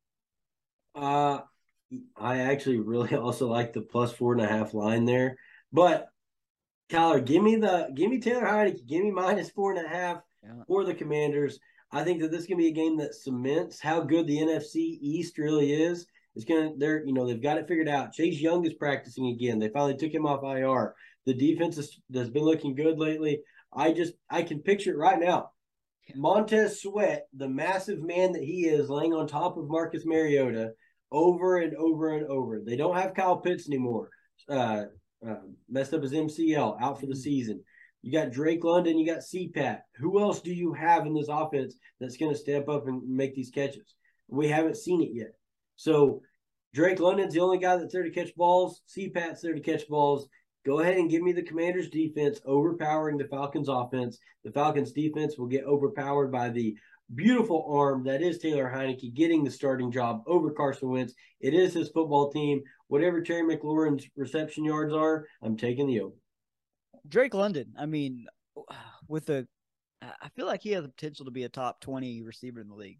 Uh, I actually really also like the plus four and a half line there. But Kyler, give me the give me Taylor Heineke, give me minus four and a half Yeah. for the Commanders. I think that this can be a game that cements how good the N F C East really is. It's gonna they're you know they've got it figured out. Chase Young is practicing again. They finally took him off I R. The defense is, has been looking good lately. I just I can picture it right now. Montez Sweat, the massive man that he is, laying on top of Marcus Mariota over and over and over. They don't have Kyle Pitts anymore. Uh, uh, messed up his M C L, out for the season. You got Drake London, you got C PAT. Who else do you have in this offense that's going to step up and make these catches? We haven't seen it yet. So Drake London's the only guy that's there to catch balls. C PAT's there to catch balls. Go ahead and give me the Commanders' defense overpowering the Falcons' offense. The Falcons' defense will get overpowered by the beautiful arm that is Taylor Heineke getting the starting job over Carson Wentz. It is his football team. Whatever Terry McLaurin's reception yards are, I'm taking the over. Drake London. I mean, with the, I feel like he has the potential to be a top twenty receiver in the league.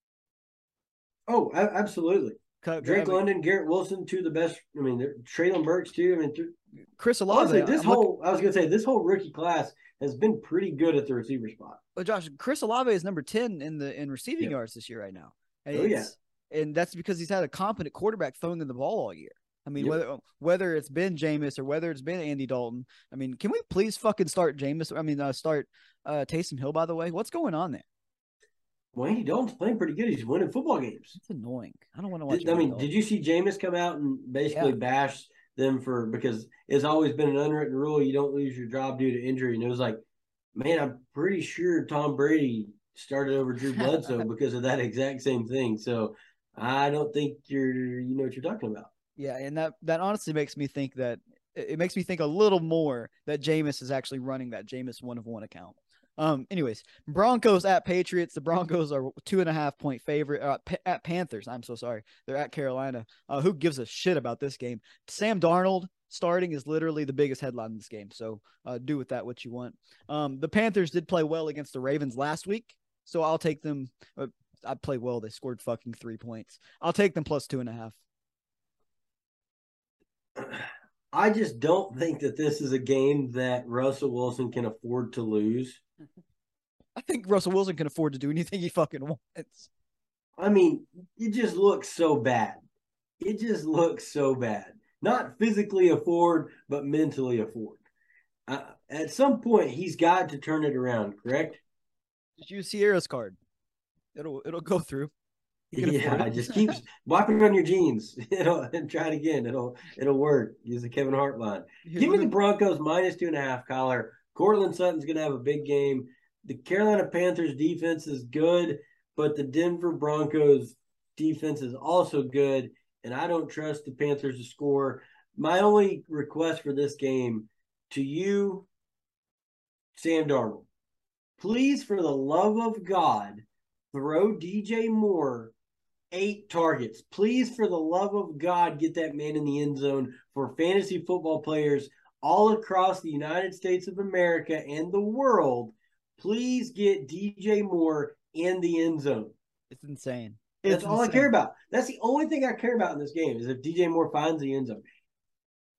Oh, absolutely. Drake I mean, London, Garrett Wilson, two of the best. I mean, Traylon Burks too. I mean, th- Chris Olave. honestly, this I'm whole look, I was gonna say this whole rookie class has been pretty good at the receiver spot. Well, Josh, Chris Olave is number ten in the in receiving Yep. yards this year right now. And oh yeah, and that's because he's had a competent quarterback throwing in the ball all year. I mean, yep. whether whether it's been Jameis or whether it's been Andy Dalton. I mean, can we please fucking start Jameis? I mean, uh, start uh, Taysom Hill. By the way, what's going on there? Well, Andy Dalton's playing pretty good. He's winning football games. It's annoying. I don't want to watch. Did, I mean, did you see Jameis come out and basically yeah. bash them for because it's always been an unwritten rule you don't lose your job due to injury, and it was like, man, I'm pretty sure Tom Brady started over Drew Bledsoe because of that exact same thing. So I don't think you're you know what you're talking about. Yeah, and that that honestly makes me think that it makes me think a little more that Jameis is actually running that Jameis one of one account. Um. Anyways, Broncos at Patriots. The Broncos are two and a half point favorite uh, at Panthers. I'm so sorry. They're at Carolina. Uh, who gives a shit about this game? Sam Darnold starting is literally the biggest headline in this game. So uh, do with that what you want. Um. The Panthers did play well against the Ravens last week, so I'll take them. Uh, I played well. They scored fucking three points. I'll take them plus two and a half. I just don't think that this is a game that Russell Wilson can afford to lose. I think Russell Wilson can afford to do anything he fucking wants. I mean, it just looks so bad. It just looks so bad. Not physically afford, but mentally afford. Uh, at some point, he's got to turn it around, correct? Just use Sierra's card. It'll it'll go through. Yeah, just keep wiping on your jeans. It'll and try it again. It'll it'll work. Use the Kevin Hart line. Give me the Broncos minus two and a half, Collar. Cortland Sutton's gonna have a big game. The Carolina Panthers defense is good, but the Denver Broncos defense is also good, and I don't trust the Panthers to score. My only request for this game to you, Sam Darnold, please, for the love of God, throw D J Moore eight targets. Please, for the love of God, get that man in the end zone for fantasy football players all across the United States of America and the world. Please get D J Moore in the end zone. It's insane. That's it's all insane. I care about. That's the only thing I care about in this game is if D J Moore finds the end zone.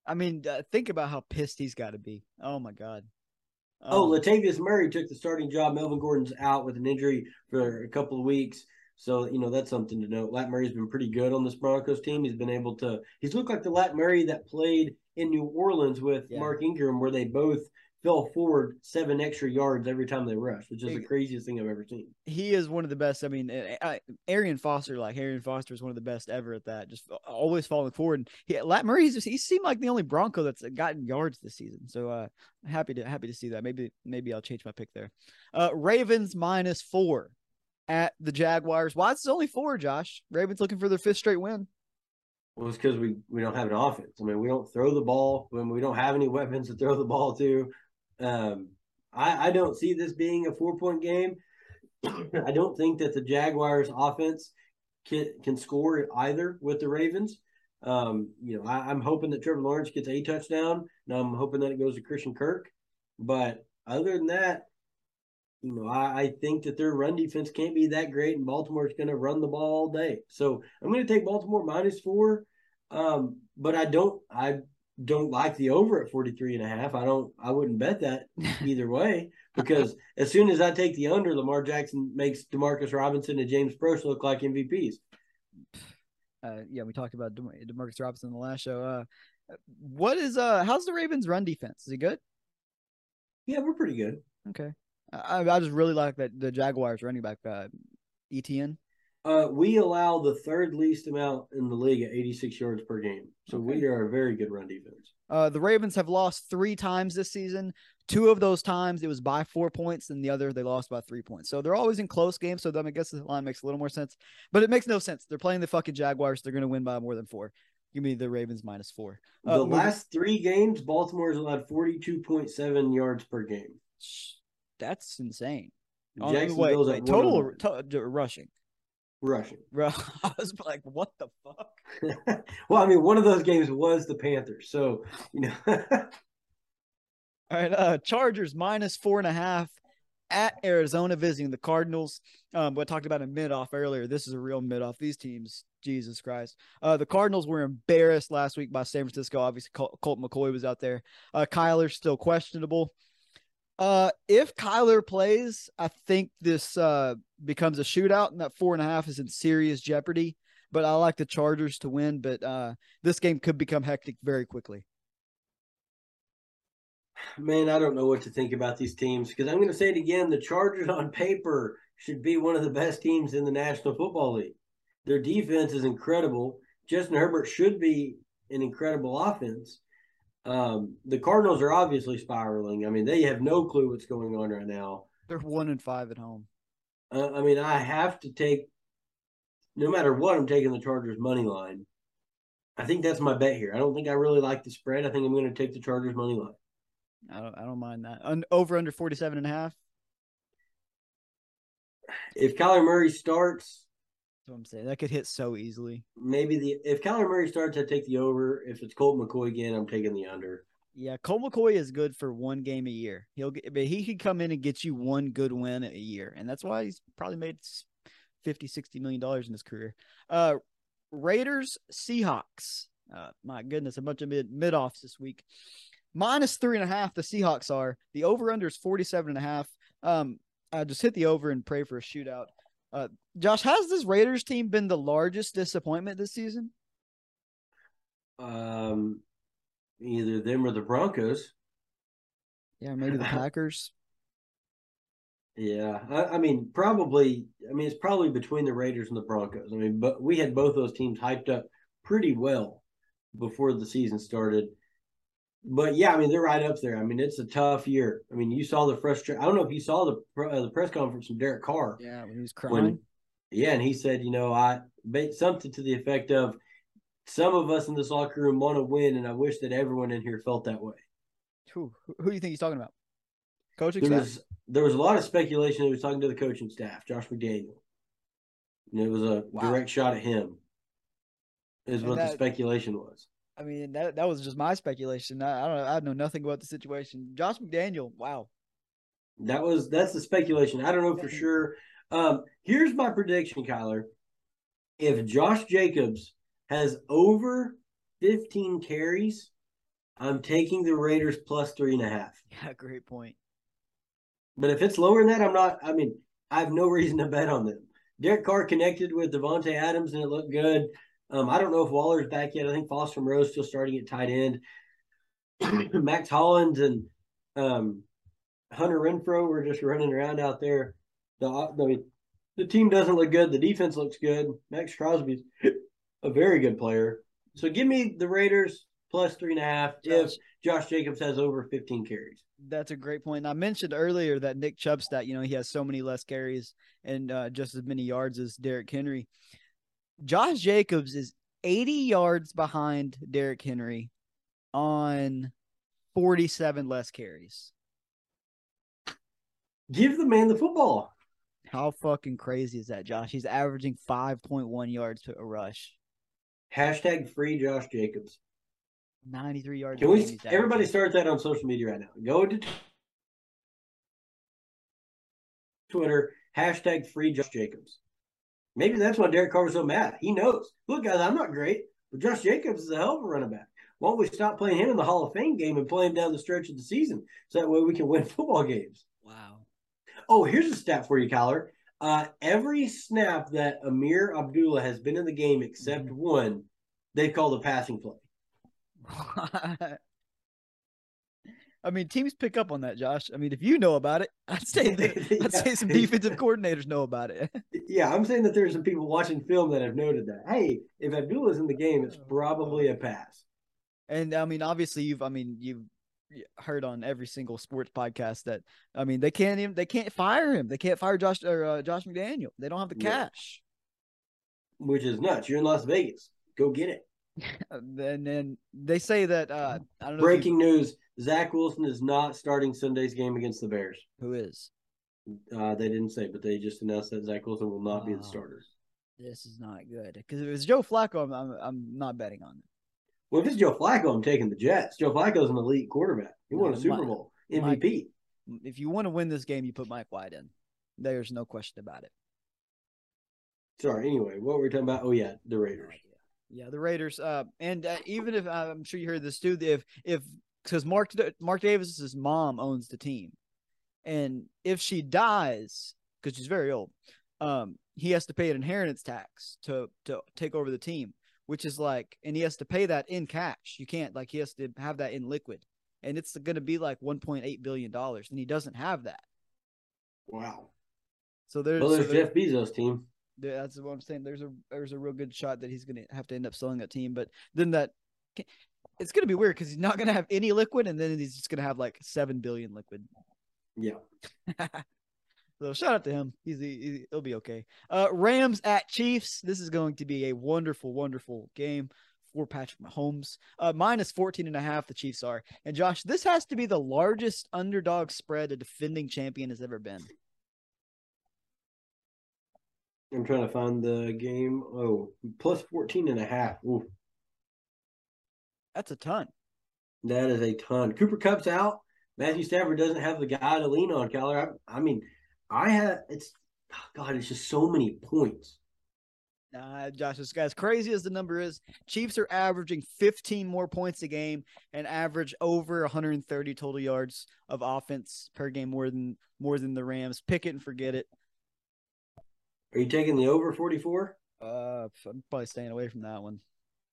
I mean, uh, think about how pissed he's got to be. Oh my God. Oh, Um, Latavius Murray took the starting job. Melvin Gordon's out with an injury for a couple of weeks. So, you know, that's something to note. Lat Murray's been pretty good on this Broncos team. He's been able to, he's looked like the Lat Murray that played in New Orleans with yeah, Mark Ingram, where they both fell forward seven extra yards every time they rushed, which is the it, craziest thing I've ever seen. he is one of the best. I mean, I, Arian Foster, like Arian Foster, is one of the best ever at that. Just always falling forward. And he, Lat Murray, he's just, he seemed like the only Bronco that's gotten yards this season. So uh, happy to happy to see that. Maybe maybe I'll change my pick there. Uh, Ravens minus four at the Jaguars. Why is it only four, Josh? Ravens looking for their fifth straight win. Well, it's because we, we don't have an offense. I mean, we don't throw the ball when we don't have any weapons to throw the ball to. Um, I, I don't see this being a four point game. I don't think that the Jaguars offense can, can score either with the Ravens. Um, you know, I, I'm hoping that Trevor Lawrence gets a touchdown, and I'm hoping that it goes to Christian Kirk. But other than that, you know, I, I think that their run defense can't be that great, and Baltimore's going to run the ball all day. So I'm going to take Baltimore minus four. Um, but I don't, I don't like the over at forty-three and a half. I don't, I wouldn't bet that either way, because as soon as I take the under, Lamar Jackson makes Demarcus Robinson and James Proche look like M V Ps. Uh, yeah, we talked about De- Demarcus Robinson in the last show. Uh, what is uh, how's the Ravens' run defense? Is it good? Yeah, we're pretty good. Okay, I, I just really like that the Jaguars running back uh, E T N. Uh, we allow the third least amount in the league at eighty-six yards per game. So okay. We are a very good run defense. Uh, the Ravens have lost three times this season. Two of those times it was by four points, and the other they lost by three points. So they're always in close games. So then I guess the line makes a little more sense, but it makes no sense. They're playing the fucking Jaguars. They're going to win by more than four. Give me the Ravens minus four. Uh, the last three games, Baltimore's allowed forty-two point seven yards per game. That's insane. Jacksonville's wait, wait, total to, rushing. Rushing. I was like, what the fuck? Well, I mean, one of those games was the Panthers. So, you know. All right. Uh, Chargers minus four and a half at Arizona visiting the Cardinals. Um, what I talked about in mid-off earlier. This is a real mid-off. These teams, Jesus Christ. Uh, the Cardinals were embarrassed last week by San Francisco. Obviously, Col- Colt McCoy was out there. Uh, Kyler's still questionable. Uh, if Kyler plays, I think this uh, becomes a shootout, and that four and a half is in serious jeopardy. But I like the Chargers to win, but uh, this game could become hectic very quickly. Man, I don't know what to think about these teams, because I'm going to say it again. The Chargers on paper should be one of the best teams in the National Football League. Their defense is incredible. Justin Herbert should be an incredible offense. Um, the Cardinals are obviously spiraling. I mean, they have no clue what's going on right now. They're one and five at home. Uh, I mean, I have to take, no matter what, I'm taking the Chargers money line. I think that's my bet here. I don't think I really like the spread. I think I'm going to take the Chargers money line. I don't. I don't mind that. Un- over under forty-seven and a half. If Kyler Murray starts, that's what I'm saying. That could hit so easily. Maybe the if Kyler Murray starts, I take the over. If it's Colt McCoy again, I'm taking the under. Yeah, Colt McCoy is good for one game a year. He'll get, but he could come in and get you one good win a year, and that's why he's probably made fifty, sixty million dollars in his career. Uh, Raiders, Seahawks. Uh, my goodness, a bunch of mid mid offs this week. Minus three and a half. The Seahawks are. The over under is forty-seven and a half. Um, I just hit the over and pray for a shootout. Uh, Josh, has this Raiders team been the largest disappointment this season? Um, either them or the Broncos. Yeah, maybe the Packers. Yeah, I, I mean, probably. I mean, it's probably between the Raiders and the Broncos. I mean, but we had both those teams hyped up pretty well before the season started. But yeah, I mean, they're right up there. I mean, it's a tough year. I mean, you saw the frustration. I don't know if you saw the uh, the press conference from Derek Carr. Yeah, when he was crying. When, yeah, and he said, you know, I something to the effect of, some of us in this locker room want to win, and I wish that everyone in here felt that way. Who who do you think he's talking about? Coaching there staff? Was, there was a lot of speculation. He was talking to the coaching staff, Josh McDaniel. And it was a wow. direct shot at him, is and what that, the speculation was. I mean, that that was just my speculation. I, I don't know. I know nothing about the situation. Josh McDaniel, wow. That was that's the speculation. I don't know for sure. Um, here's my prediction, Kyler. If Josh Jacobs has over fifteen carries I'm taking the Raiders plus three and a half. Yeah, great point. But if it's lower than that, I'm not. I mean, I have no reason to bet on them. Derek Carr connected with Devontae Adams, and it looked good. Um, I don't know if Waller's back yet. I think Foster Moreau's still starting at tight end. Max Hollins and um, Hunter Renfro were just running around out there. The, the the team doesn't look good. The defense looks good. Max Crosby's a very good player. So give me the Raiders plus three and a half Josh, if Josh Jacobs has over fifteen carries. That's a great point. And I mentioned earlier that Nick Chubb stat, you know, he has so many less carries and uh, just as many yards as Derrick Henry. Josh Jacobs is eighty yards behind Derrick Henry on forty-seven less carries. Give the man the football. How fucking crazy is that, Josh? He's averaging five point one yards per a rush. Hashtag free Josh Jacobs. ninety-three yards. Can we? Everybody start that on social media right now. Go to Twitter. Hashtag free Josh Jacobs. Maybe that's why Derek Carr was so mad. He knows. Look, guys, I'm not great, but Josh Jacobs is a hell of a running back. Why don't we stop playing him in the Hall of Fame game and play him down the stretch of the season so that way we can win football games? Wow. Oh, here's a stat for you, Kyler. Uh, every snap that Amir Abdullah has been in the game except mm-hmm. one, they've called a passing play. I mean, teams pick up on that, Josh. I mean, if you know about it, I'd say that, yeah. I'd say some defensive coordinators know about it. Yeah, I'm saying that there's some people watching film that have noted that. Hey, if Abdullah's in the game, it's probably a pass. And I mean, obviously, you've I mean, you've heard on every single sports podcast that I mean, they can't even they can't fire him. They can't fire Josh or uh, Josh McDaniel. They don't have the cash. Which is nuts. You're in Las Vegas. Go get it. And then they say that uh, I don't know. Breaking news: Zach Wilson is not starting Sunday's game against the Bears. Who is? Uh, they didn't say, but they just announced that Zach Wilson will not oh, be the starter. This is not good because if it's Joe Flacco, I'm, I'm I'm not betting on it. Well, if it's Joe Flacco, I'm taking the Jets. Joe Flacco's an elite quarterback. He no, won a Super Mike, Bowl M V P. Mike, if you want to win this game, you put Mike White in. There's no question about it. Sorry. Anyway, what were we talking about? Oh yeah, the Raiders. Yeah, the Raiders. Uh, and uh, even if uh, I'm sure you heard this too, if if because Mark Mark Davis's mom owns the team, and if she dies because she's very old, um, he has to pay an inheritance tax to to take over the team, which is like, and he has to pay that in cash. You can't like he has to have that in liquid, and it's going to be like one point eight billion dollars, and he doesn't have that. Wow. So there's well, there's so there's, Jeff Bezos' team. That's what I'm saying. There's a there's a real good shot that he's going to have to end up selling that team, but then that it's going to be weird because he's not going to have any liquid, and then he's just going to have like seven billion liquid. Yeah. So shout out to him. He's he, he'll be okay. Uh, Rams at Chiefs. This is going to be a wonderful, wonderful game for Patrick Mahomes. Uh, minus fourteen and a half. The Chiefs are. And Josh, this has to be the largest underdog spread a defending champion has ever been. I'm trying to find the game. Oh, plus fourteen and a half. Ooh. That's a ton. That is a ton. Cooper Kupp's out. Matthew Stafford doesn't have the guy to lean on, Kyler. I, I mean, I have – it's – God, it's just so many points. Uh, Josh, this guy's crazy as the number is. Chiefs are averaging fifteen more points a game and average over one hundred thirty total yards of offense per game more than more than the Rams. Pick it and forget it. Are you taking the over forty-four? Uh, I'm probably staying away from that one.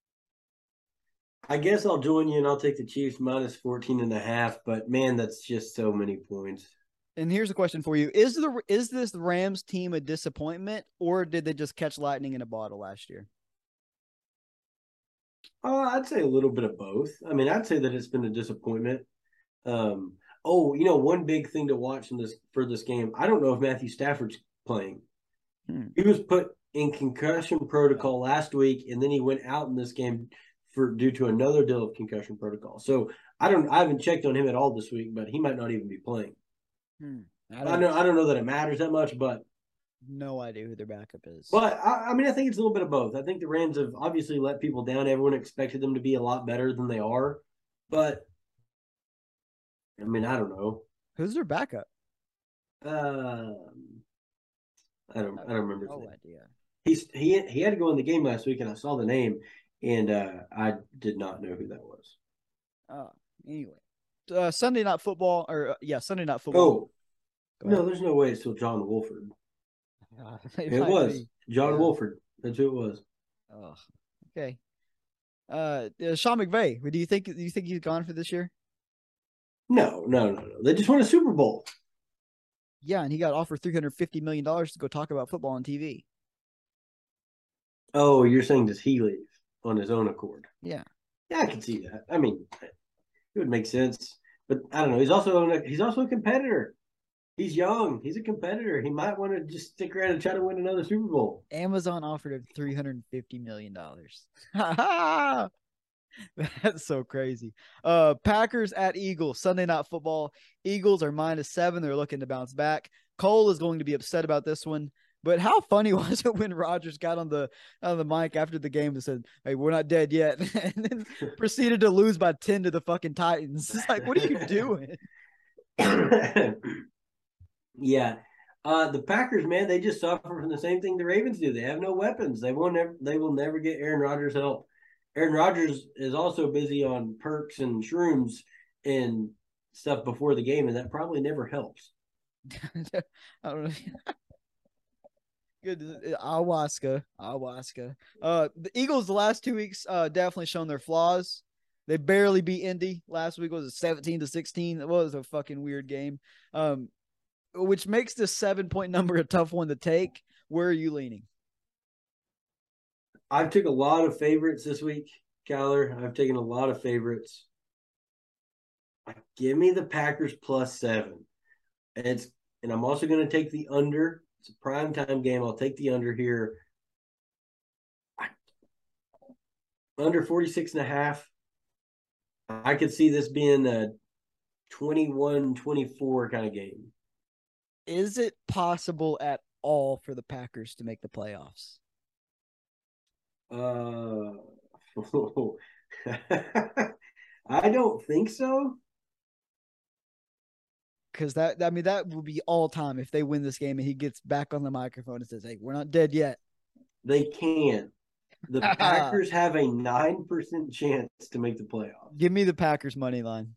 I guess I'll join you and I'll take the Chiefs minus fourteen and a half, but man, that's just so many points. And here's a question for you. Is the is this Rams team a disappointment, or did they just catch lightning in a bottle last year? Uh, I'd say a little bit of both. I mean, I'd say that it's been a disappointment. Um, oh, you know, one big thing to watch in this for this game, I don't know if Matthew Stafford's playing. Hmm. He was put in concussion protocol last week, and then he went out in this game for due to another deal of concussion protocol. So I don't, I haven't checked on him at all this week, but he might not even be playing. Hmm. I, don't, I know, I don't know that it matters that much, but no idea who their backup is. But I, I mean, I think it's a little bit of both. I think the Rams have obviously let people down. Everyone expected them to be a lot better than they are, but I mean, I don't know who's their backup. Um, I don't, I don't remember. No idea. He's he he had to go in the game last week, and I saw the name, and uh, I did not know who that was. Uh, anyway, uh, Sunday Night Football, or uh, yeah, Sunday Night Football. Oh, no, there's no way it's still John Wolford. Uh, it It was be. John yeah. Wolford. That's who it was. Oh, okay. Uh, uh, Sean McVay. Do you think? Do you think he's gone for this year? No, no, no, no. They just won a Super Bowl. Yeah, and he got offered three hundred fifty million dollars to go talk about football on T V. Oh, you're saying does he leave on his own accord? Yeah. Yeah, I can see that. I mean, it would make sense. But I don't know. He's also a, he's also a competitor. He's young. He's a competitor. He might want to just stick around and try to win another Super Bowl. Amazon offered him three hundred fifty million dollars. That's so crazy. Uh, Packers at Eagles, Sunday Night Football. Eagles are minus seven. They're looking to bounce back. Cole is going to be upset about this one. But how funny was it when Rodgers got on the on the mic after the game and said, "Hey, we're not dead yet," and then proceeded to lose by ten to the fucking Titans? It's like, what are you doing? Yeah. Uh, the Packers, man, they just suffer from the same thing the Ravens do. They have no weapons. They won't never, they will never get Aaron Rodgers help. Aaron Rodgers is also busy on perks and shrooms and stuff before the game, and that probably never helps. I don't know. Good ayahuasca, ayahuasca. Uh, the Eagles the last two weeks uh definitely shown their flaws. They barely beat Indy last week. Was it seventeen to sixteen? It was a fucking weird game. Um, which makes this seven point number a tough one to take. Where are you leaning? I've took a lot of favorites this week, Kyler. I've taken a lot of favorites. Give me the Packers plus seven. And it's and I'm also going to take the under. It's a prime time game. I'll take the under here. Under forty-six and a half. I could see this being a twenty-one twenty-four kind of game. Is it possible at all for the Packers to make the playoffs? Uh, I don't think so. Because that, I mean, that will be all time if they win this game and he gets back on the microphone and says, "Hey, we're not dead yet." They can. The Packers have a nine percent chance to make the playoffs. Give me the Packers money line.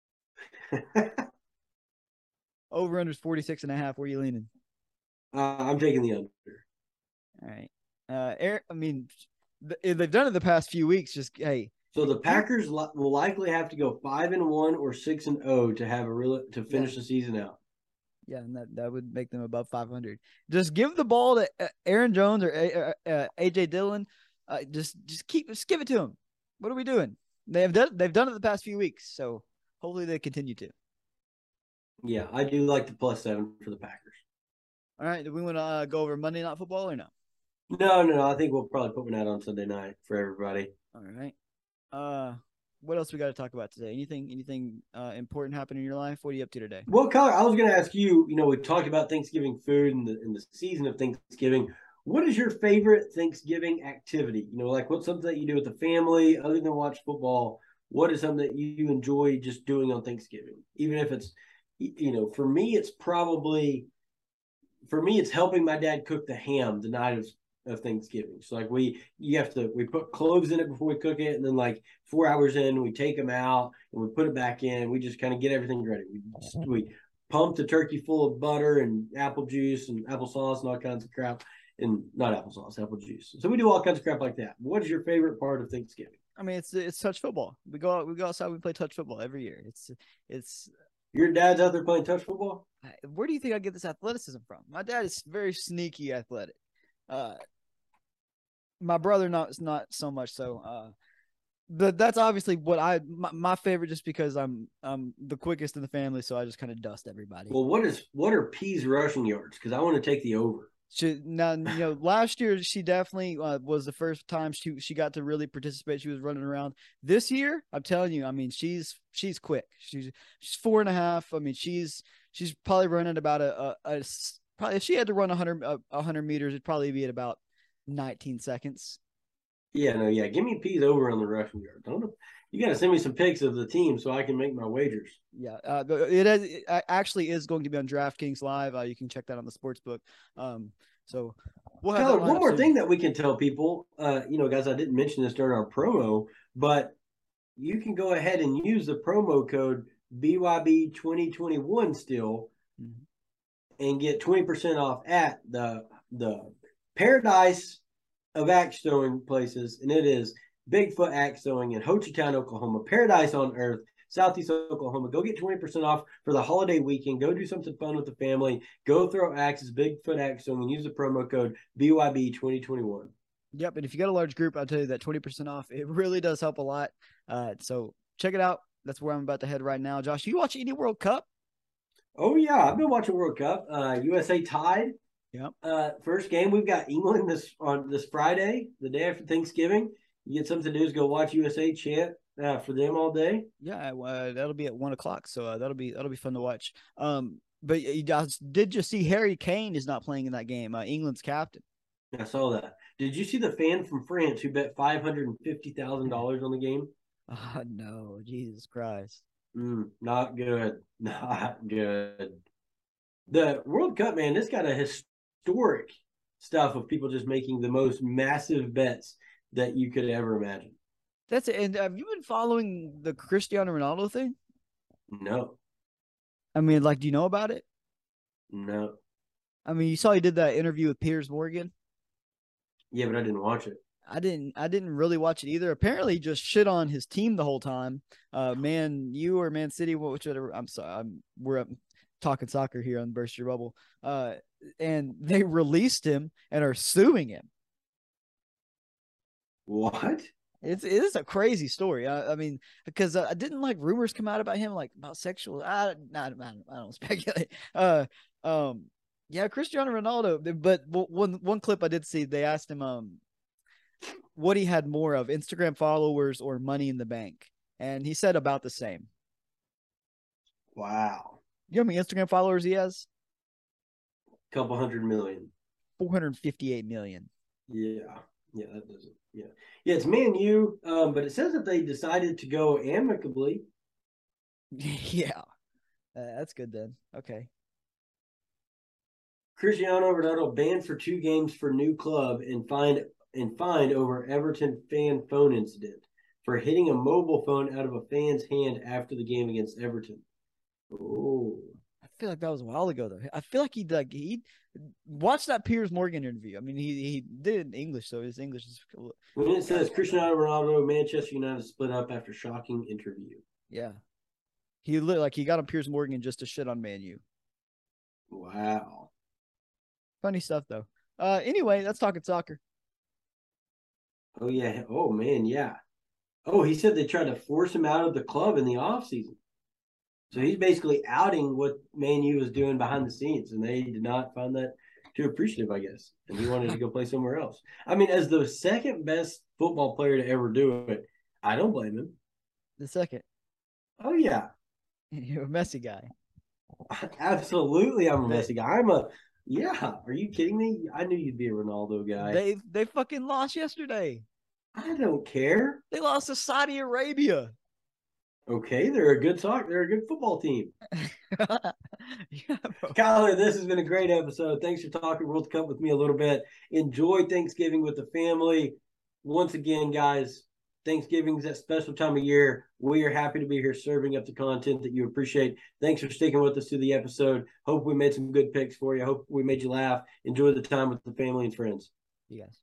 Over under is forty-six and a half. Where are you leaning? Uh, I'm taking the under. All right. Uh, Eric, I mean, they've done it the past few weeks. Just, hey. So the Packers will likely have to go five and one or six and zero to have a real to finish yeah. the season out. Yeah, and that, that would make them above five hundred. Just give the ball to Aaron Jones or uh, A J Dillon. Uh, just just keep just give it to them. What are we doing? They have done they've done it the past few weeks, so hopefully they continue to. Yeah, I do like the plus seven for the Packers. All right, do we want to uh, go over Monday Night Football or no? No, no, no. I think we'll probably put one out on Sunday night for everybody. All right. Uh, what else we got to talk about today? Anything, anything uh, important happened in your life? What are you up to today? Well, Kyle, I was going to ask you. You know, we talked about Thanksgiving food and the in the season of Thanksgiving. What is your favorite Thanksgiving activity? You know, like what's something that you do with the family other than watch football? What is something that you enjoy just doing on Thanksgiving? Even if it's, you know, for me, it's probably, for me, it's helping my dad cook the ham the night of of Thanksgiving. So like we, you have to, we put cloves in it before we cook it. And then like four hours in, we take them out and we put it back in. We just kind of get everything ready. We, just, we pump the turkey full of butter and apple juice and applesauce and all kinds of crap. And not applesauce, apple juice. So we do all kinds of crap like that. What is your favorite part of Thanksgiving? I mean, it's, it's touch football. We go out, we go outside, we play touch football every year. It's, it's, your dad's out there playing touch football? Where do you think I get this athleticism from? My dad is very sneaky athletic. Uh, my brother not not so much so. Uh, but that's obviously what I my, my favorite, just because I'm I'm the quickest in the family, so I just kind of dust everybody. Well, what is what are P's rushing yards? Because I want to take the over. She, now, you know, last year she definitely uh, was the first time she she got to really participate. She was running around. This year, I'm telling you, I mean, she's she's quick. She's she's four and a half. I mean, she's she's probably running about a, a, a probably if she had to run a hundred a hundred meters, it'd probably be at about nineteen seconds. Yeah, no, yeah. Give me P's over on the rushing yard. Don't you got to send me some pics of the team so I can make my wagers. Yeah, uh, it, is, it actually is going to be on DraftKings Live. Uh, you can check that on the sports book. Um, so we'll have one more soon. thing that we can tell people. Uh, you know, guys, I didn't mention this during our promo, but you can go ahead and use the promo code B Y B twenty twenty-one still mm-hmm. and get twenty percent off at the the Paradise of Axe Throwing places, and it is Bigfoot Axe Throwing in Ho Chi Town, Oklahoma. Paradise on Earth, Southeast Oklahoma. Go get twenty percent off for the holiday weekend. Go do something fun with the family. Go throw axes, Bigfoot Axe Throwing, and use the promo code B Y B twenty twenty-one. Yep, and if you got a large group, I'll tell you that twenty percent off, it really does help a lot. Uh, so check it out. That's where I'm about to head right now. Josh, you watch any World Cup? Oh, yeah. I've been watching World Cup. Uh, U S A tied. Yep. Uh, first game, we've got England this on this Friday, the day after Thanksgiving. You get something to do is go watch U S A chant uh, for them all day. Yeah, uh, that'll be at one o'clock, so uh, that'll be that'll be fun to watch. Um, but you did you see Harry Kane is not playing in that game? Uh, England's captain. I saw that. Did you see the fan from France who bet five hundred and fifty thousand dollars on the game? Oh no, Jesus Christ! Mm, not good. Not good. The World Cup, man, this got a historic stuff of people just making the most massive bets that you could ever imagine. That's it. And have you been following the Cristiano Ronaldo thing? No. I mean, like, do you know about it? No. I mean, you saw he did that interview with Piers Morgan. Yeah, but I didn't watch it. I didn't. I didn't really watch it either. Apparently, he just shit on his team the whole time. Uh, Man U or Man City, whichever. I'm sorry. I'm we're up talking soccer here on Burst Your Bubble. Uh, and they released him and are suing him. What? It's it is a crazy story. I, I mean, because uh, didn't like rumors come out about him, like about sexual. I not I, I don't speculate. Uh, um, yeah, Cristiano Ronaldo. But one one clip I did see, they asked him um, what he had more of, Instagram followers or money in the bank, and he said about the same. Wow. You know how many Instagram followers he has? A couple hundred million. Four hundred fifty-eight million. Yeah. Yeah, that doesn't. Yeah, yeah, it's Man U, um, but it says that they decided to go amicably. Yeah, uh, that's good then. Okay. Cristiano Ronaldo banned for two games for new club and fined and fined over Everton fan phone incident for hitting a mobile phone out of a fan's hand after the game against Everton. Oh. I feel like that was a while ago though. I feel like he like he watched that Piers Morgan interview. I mean, he he did it in English, so his English is. When it says Cristiano Ronaldo, Manchester United split up after shocking interview. Yeah, he looked like he got on Piers Morgan just to shit on Man U. Wow, funny stuff though. Uh, anyway, that's talking soccer. Oh yeah. Oh man, yeah. Oh, he said they tried to force him out of the club in the offseason. So he's basically outing what Man U was doing behind the scenes, and they did not find that too appreciative, I guess. And he wanted to go play somewhere else. I mean, as the second best football player to ever do it, I don't blame him. The second. Oh, yeah. You're a messy guy. Absolutely, I'm a messy guy. I'm a, yeah. Are you kidding me? I knew you'd be a Ronaldo guy. They they fucking lost yesterday. I don't care. They lost to Saudi Arabia. Okay, they're a good soccer. They're a good football team. Yeah, Kyler, this has been a great episode. Thanks for talking World Cup with me a little bit. Enjoy Thanksgiving with the family. Once again, guys, Thanksgiving is that special time of year. We are happy to be here serving up the content that you appreciate. Thanks for sticking with us through the episode. Hope we made some good picks for you. Hope we made you laugh. Enjoy the time with the family and friends. You guys.